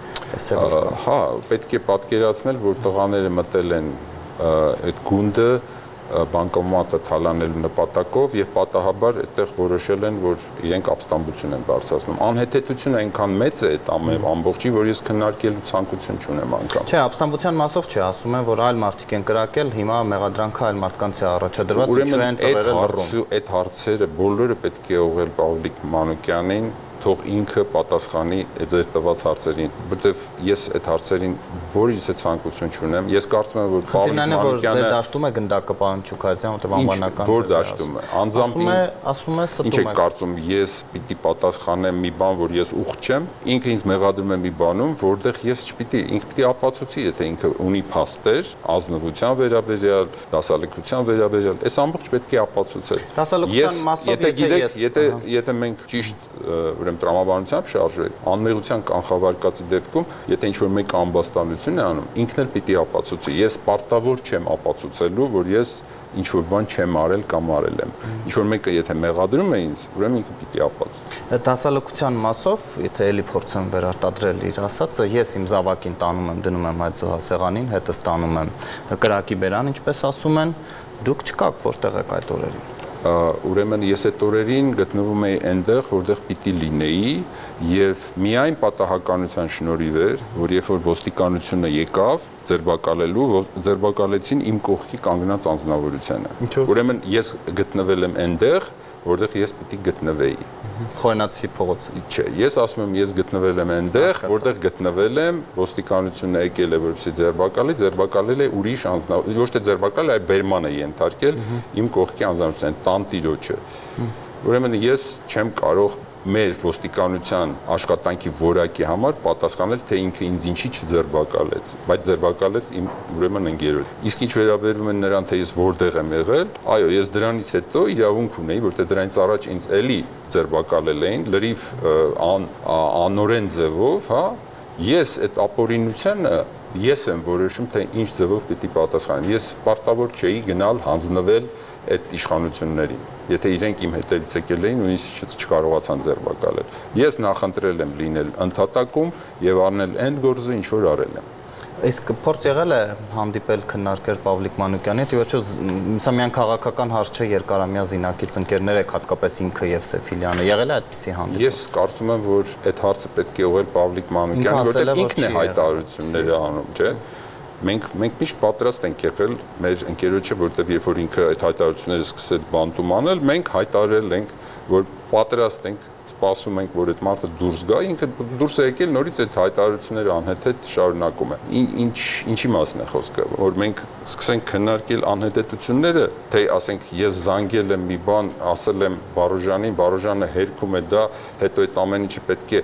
Հա, պետք է պատկերացնել, որ տղաները մտել են այդ գունդը բանկոմատը թալանելու նպատակով եւ պատահաբար այդտեղ որոշել են, որ իրենք ապստամբություն են բարձրացնում։ Անհեթեթությունը այնքան մեծ է այդ ամբողջի, որ ես քննարկելու ցանկություն չունեմ անգամ։ Չէ, ապստամբության մասով չէ, ասում են, որ այլ մարդիկ են կրակել, հիմա մեղադրանքը այլ մարդկանց է առաջադրված, ինչու են ծռերը լռում։ Այդ հարցերը բոլորը պետք է ուղղել Պավլիկ Մանուկյանին, թող ինքը պատասխանի ձեր տված հարցերին, որտեվ ես այդ հարցերին որից է ցանկություն չունեմ։ Ես կարծում եմ, որ Պավլիկ Մանուկյանը ձեր դաշտում է գնդակը, պարոն Չուկազյան, որտեվ անվանական որ դաշտում է։ Անձամբ ասում է ստում է։ Ինչ եք կարծում, ես պիտի պատասխանեմ մի բան, որ ես ուղղ չեմ, ինքը ինձ մեղադրում է մի բանում, որտեղ ես չպիտի, ինքը պիտի ապացուցի, եթե ինքը ունի փաստեր, ազնվության վերաբերյալ, դասալքության վերաբերյալ, այս ամբողջ պետք է ապացուցել։ Դասալքության մասով եթե գիտեք, եթե եթե մենք ճիշտ ուրեմն տրամաբանությամբ շարժվենք, անմեղության կանխավարկածի դեպքում, եթե ինչ-որ մեկը ամբաստանություն է անում, ինքն էլ պիտի ապացուցի։ Ես պարտավոր չեմ ապացուցելու, որ ես ինչ-որ բան չեմ արել կամ արել եմ։ Ինչ-որ մեկը եթե մեղադրում է ինձ, ուրեմն ինքը պիտի ապացուցի։ Դասալքության մասով, եթե էլի փորձեմ վերարտադրել իր ասածը, ես իմ զավակին տանում եմ, դնում եմ այդ զոհասեղանին, հետս տանում եմ կրակի բերան, ինչպես ասում են, դուք չկաք որտեղ եք այդ օրերին։ Ուրեմն ես այդ օրերին գտնվում էի այնտեղ, որտեղ պիտի լինեի եւ միայն պատահականության շնորհիվ էր, որ երբ որ ոստիկանությունը եկավ ձերբակալելու, ձերբակալեցին իմ կողքի կանգնած անձնավորությունը։ Ուրեմն ես գտնվել եմ այնտեղ, որտեղ ես պիտի գտնվեի։ Խորենացի փողոցը։ Չէ, ես ասում եմ, ես գտնվել եմ այնտեղ, որտեղ գտնվել եմ, ոստիկանությունը եկել է, որպեսզի ձերբակալի, ձերբակալել է ուրիշ անձնավոր, ոչ թե ձերբակալ, այլ բերման է ենթարկել իմ կողքի անձնավորության, տանտիրոջը։ Ուրեմն ես չեմ կարող մեր ոստիկանության աշխատանքի որակի համար պատասխանել, թե ինքը ինձ ինչի չձերբակալեց, բայց ձերբակալեց իմ ուրեմն ընկերոջ։ Իսկ ինչ վերաբերում է նրան, թե ես որտեղ եմ եղել, այո, ես դրանից հետո իրավունք ունեի, որտեղ դրանից առաջ ինձ էլի ձերբակալել էին լրիվ անօրեն ձևով, հա, ես այդ ապօրինությանը ես եմ որոշում, թե ինչ ձևով պիտի պատասխանեմ։ Ես պարտավոր չէի գնալ հանձնվել այդ իշխանություններին։ Եթե իրենք իմ հետևից եկել էին, նույնիսկ չկարողացան ձերբակալել։ Ես նախընտրել եմ լինել ընդհատակում եւ առնել այն գործը, ինչ որ արել եմ։ Իսկ փորձ եղել է հանդիպել քննարկել Պավլիկ Մանուկյանի հետ, ոչ սա միայն քաղաքական հարց չէ, երկարամյա զինակից ընկերներ եք, հատկապես ինքը եւ Սեֆիլյանը, եղել է այդպիսի հանդիպում։ Ես կարծում եմ, որ այդ հարցը պետք է ուղղել Պավլիկ Մանուկյանին, որտեղ ինքն է հայտարարությունները անում, չէ՞։ Մենք մենք միշտ պատրաստ ենք եղել մեր ընկերոջը, որտեղ երբ որ ինքը այդ հայտարարությունները սկսեց բանտում անել, մենք հայտարարել ենք, որ պատրաստ ենք սպասում ենք, որ այդ մարդը դուրս գա, ինքը դուրս է եկել, նորից այդ հայտարարությունները անհետ շարունակում է։ Ինչ ինչի մասն է խոսքը, որ մենք սկսենք քննարկել անհետեցությունները, թե ասենք ես զանգել եմ մի բան, ասել եմ Բարոժանին, Բարոժանը հերքում է դա, հետո այդ ամեն ինչը պետք է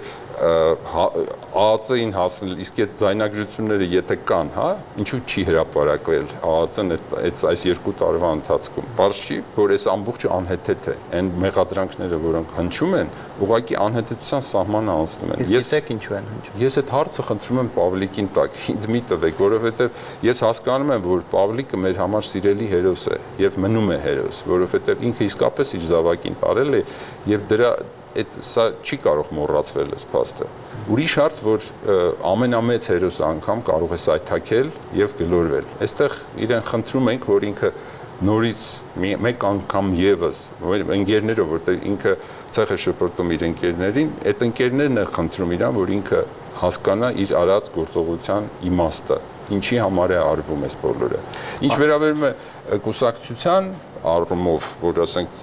ԱԱՑ-ին հասնել, իսկ այդ ձայնագրությունները եթե կան, հա, ինչու չի հրապարակվել ԱԱՑ-ն այդ այս երկու տարվա ընթացքում։ Պարզ չի, որ այս ամբողջը անհեթեթ է, այն մեղադրանքները, որոնք հնչում են, ուղղակի անհեթեթության սահմանը անցնում են։ Ես գիտեք ինչու են հնչում։ Ես այդ հարցը խնդրում եմ Պավլիկին տակ, ինձ մի տվեք, որովհետև ես հասկանում եմ, որ Պավլիկը մեր համար սիրելի հերոս է եւ մնում է հերոս, որովհետև ինքը իսկապես իր զավակին տարել է եւ դրա այդ սա չի կարող մոռացվել այս փաստը։ Ուրիշ հարց, որ ամենամեծ հերոսը անգամ կարող է սայթաքել եւ գլորվել։ Այստեղ իրեն խնդրում ենք, որ ինքը նորից մեկ անգամ եւս ընկերներով, որտեղ ինքը ցեղ է շփոթում իր ընկերներին, այդ ընկերներն են խնդրում իրան, որ ինքը հասկանա իր արած գործողության իմաստը, ինչի համար է արվում այս բոլորը։ Ինչ վերաբերում է կուսակցության առումով, որ ասենք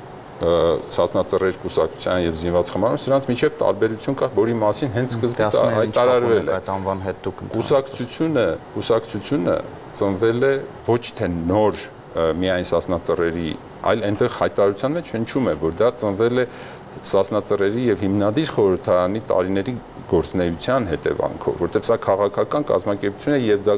Սասնածռեր կուսակցության եւ զինված խմբարան, սրանց միջև տարբերություն կա, որի մասին հենց սկզբից հայտարարվել է այդ անվան հետ դուք կուսակցությունը, կուսակցությունը ծնվել է ոչ թե նոր միայն Սասնածռերի, այլ այնտեղ հայտարարության մեջ հնչում է, որ դա ծնվել է Սասնածռերի եւ հիմնադիր խորհրդարանի տարիների գործունեության հետևանքով, որտեղ սա քաղաքական կազմակերպություն է եւ դա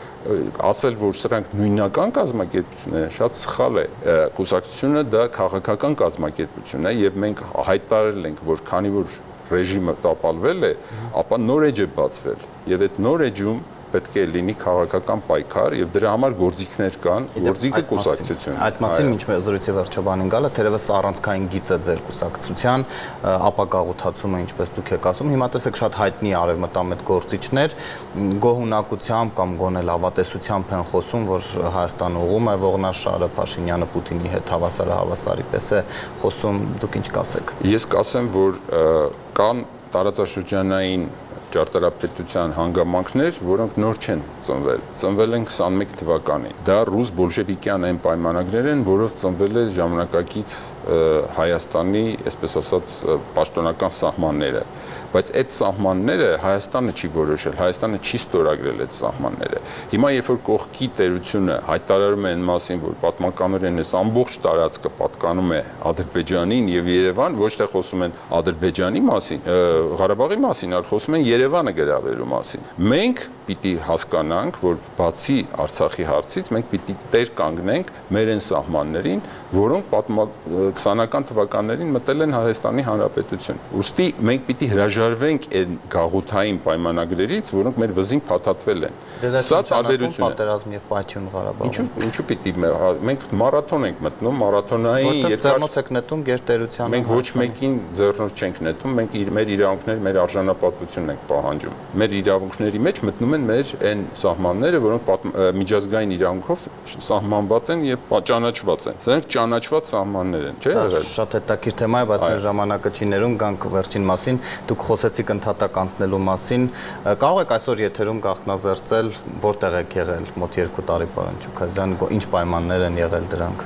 ասել, որ սրանք նույնական կազմակերպություններ են, շատ սխալ է։ Կուսակցությունը դա քաղաքական կազմակերպություն է եւ մենք հայտարարել ենք, որ քանի որ ռեժիմը տապալվել է, ապա նոր էջ է բացվել եւ այդ նոր էջում պետք է լինի քաղաքական պայքար եւ դրա համար գործիքներ կան, գործիքը կուսակցություն։ Այդ մասին ինչ մեր զրույցի վերջաբանին գալը, թերևս առանցքային գիծ է ձեր կուսակցության, ապագաղութացումը, ինչպես դուք եք ասում, հիմա տեսեք շատ հայտնի արևմտամետ գործիչներ գոհունակությամբ կամ գոնե լավատեսությամբ են խոսում, որ Հայաստանը ուղում է ողնաշարը, Փաշինյանը Պուտինի հետ հավասարը հավասարի պես է խոսում, դուք ինչ կասեք։ Ես կասեմ, որ կան տարածաշրջանային ճարտարապետության հանգամանքներ, որոնք նոր չեն ծնվել։ Ծնվել են քսանմեկ թվականին։ Դա ռուս բոլշևիկյան այն պայմանագրեր են, որով ծնվել է ժամանակակից Հայաստանի, այսպես ասած, պաշտոնական սահմանները։ Բայց այդ սահմանները Հայաստանը չի որոշել, Հայաստանը չի ստորագրել այդ սահմանները։ Հիմա երբ որ կողքի տերությունը հայտարարում է այն մասին, որ պատմականորեն այս ամբողջ տարածքը պատկանում է Ադրբեջանին եւ Երևան, ոչ թե խոսում են Ադրբեջանի մասին, Ղարաբաղի մասին, այլ խոսում են Երևանը գրավելու մասին։ Մենք պիտի հասկանանք, որ բացի Արցախի հարցից մենք պիտի տեր կանգնենք մեր այն սահմաններին, որոնք քսանական թվականներին մտել են Հայաստանի Հանրապետություն։ Ուստի մենք պիտի հրաժարվենք այն գաղութային պայմանագրերից, որոնք մեր վզին փաթաթվել են։ Սա տարբերություն է։ Պատերազմ եւ Պայթյուն Ղարաբաղ։ Ինչու ինչու պիտի մենք մարաթոն ենք մտնում, մարաթոնային երկար ձեռնոց եք նետում գերտերությանը։ Մենք ոչ մեկին ձեռնոց չենք նետում, մենք մեր իրավունքներ, մեր արժանապատվությունն ենք պահանջում։ Մեր իրավունքների մեջ մտնում են մեր այն սահմանները, որոնք միջազգային իրավունքով սահմանված են եւ ճանաչված են։ Սրանք ճանաչված սահմաններ են, չէ՞։ Շատ հետաքրքիր թեմա է, բայց մեր ժամանակը չի ներում, գանք վերջին մասին։ Դուք խոսեցիք ընդհատակ անցնելու մասին։ Կարող եք այսօր եթերում գաղտնազերծել, որտեղ եք եղել մոտ երկու տարի պարոն Չուքազյան, ինչ պայմաններ են եղել դրանք։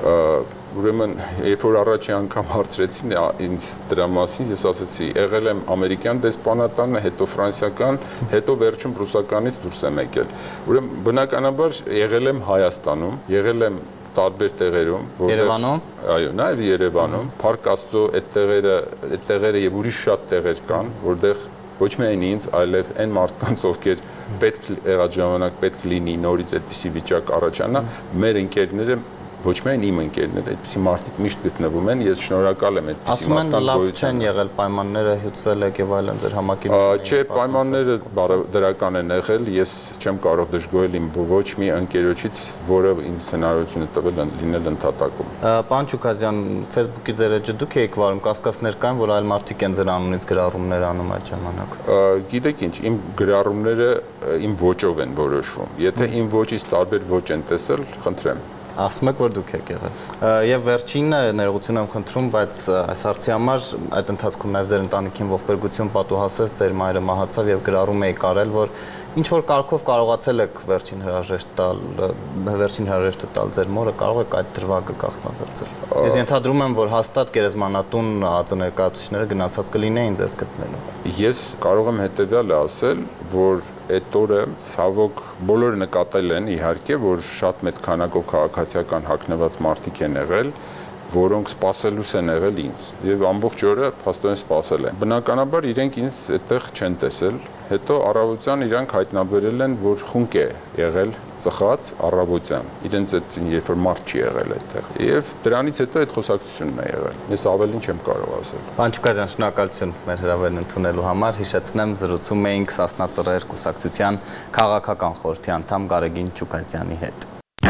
Ուրեմն, երբ որ առաջի անգամ հարցրեցին ինձ դրա մասին, ես ասացի, եղել եմ ամերիկյան դեսպանատանը, հետո ֆրանսիական, հետո վերջում ռուսականից դուրս եմ եկել։ Ուրեմն, բնականաբար եղել եմ Հայաստանում, եղել եմ տարբեր տեղերում, Երևանում, այո, նաև Երևանում, Փառք Աստծո, այդ տեղերը, այդ տեղերը եւ ուրիշ շատ տեղեր կան, որտեղ ոչ միայն ինձ, այլև այն մարդկանց, ովքեր պետք եղած ժամանակ պետք լինի նորից այդպիսի վիճակ առաջանա, մեր ընկերները ոչ միայն իմ ընկերները, այդպիսի մարդիկ միշտ գտնվում են, ես շնորհակալ եմ այդպիսի մարդկանց գոյության։ Ասում են լավ չեն եղել պայմանները, հյուծվել եք եւ այլն ձեր համակերպությունների։ Չէ, պայմանները դրական են եղել, ես չեմ կարող դժգոհել իմ ոչ մի ընկերոջից, որը ինձ հնարավորություն է տվել լինել ընդհատակում։ Պարոն Չուքազյան, Facebook-ի ձեր էջը դուք եք վարում, կասկածներ կան, որ այլ մարդիկ են ձեր անունից գրառումներ անում այդ ժամանակ։ Գիտեք ինչ, իմ գրառումները իմ ոճով են որոշվում։ Եթե իմ ոճից տարբեր ոճ են տեսել, խնդրեմ։ Ասում եք, որ դուք եք եղել։ Եվ վերջինը ներողություն եմ խնդրում, բայց այս հարցի համար այդ ընթացքում նաև ձեր ընտանիքին ողբերգություն պատուհասեց, ձեր մայրը մահացավ եւ գրառում էի կարել, որ Ինչ որ կարգով կարողացել եք վերջին հրաժեշտ տալ, վերջին հրաժեշտը տալ ձեր մորը, կարող եք այդ դրվագը կանխազերծել։ Ես ենթադրում եմ, որ հաստատ գերեզմանատուն ԱԾՆ-ներկայացուցիչները գնացած կլինեին ձեզ գտնելու։ Ես կարող եմ հետևյալը ասել, որ այդ օրը ցավոք բոլորը նկատել են իհարկե, որ շատ մեծ քանակով քաղաքացիական հագնված մարդիկ են եղել, որոնք սպասելուց են եղել ինձ եւ ամբողջ օրը փաստորեն սպասել են։ Բնականաբար իրենք ինձ այդտեղ չեն տեսել, հետո առավոտյան իրանք հայտնաբերել են, որ խունկ է եղել ծխած առավոտյան։ Իրենց այդ երբ որ մարդ չի եղել այդտեղ։ Եվ դրանից հետո այդ խոսակցությունն է եղել։ Ես ավելին չեմ կարող ասել։ Պանչուկազյան, շնորհակալություն մեր հրավերն ընդունելու համար։ Հիշեցնեմ, զրուցում էինք Սասնա Ծռեր կուսակցության քաղաքական խորհրդի անդամ Գարեգին Ճուկազյանի հետ։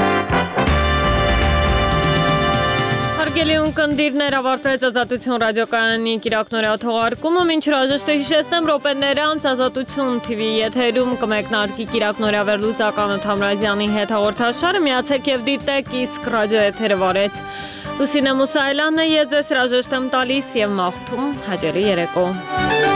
Հարգելի ունկնդիրներ, ավարտվեց Ազատություն ռադիոկայանի կիրակնօրյա թողարկումը, մինչ հրաժեշտը հիշեցնեմ րոպեներ անց Ազատություն թիվի եթերում կմեկնարկի կիրակնօրյա վերլուծականը Թամրազյանի հետ հաղորդաշարը, միացեք եւ դիտեք, իսկ ռադիո եթերը վարեց Լուսինե Մուսայելյանն է, ես ձեզ հրաժեշտ եմ տալիս եւ մաղթում հաջելի երեկո։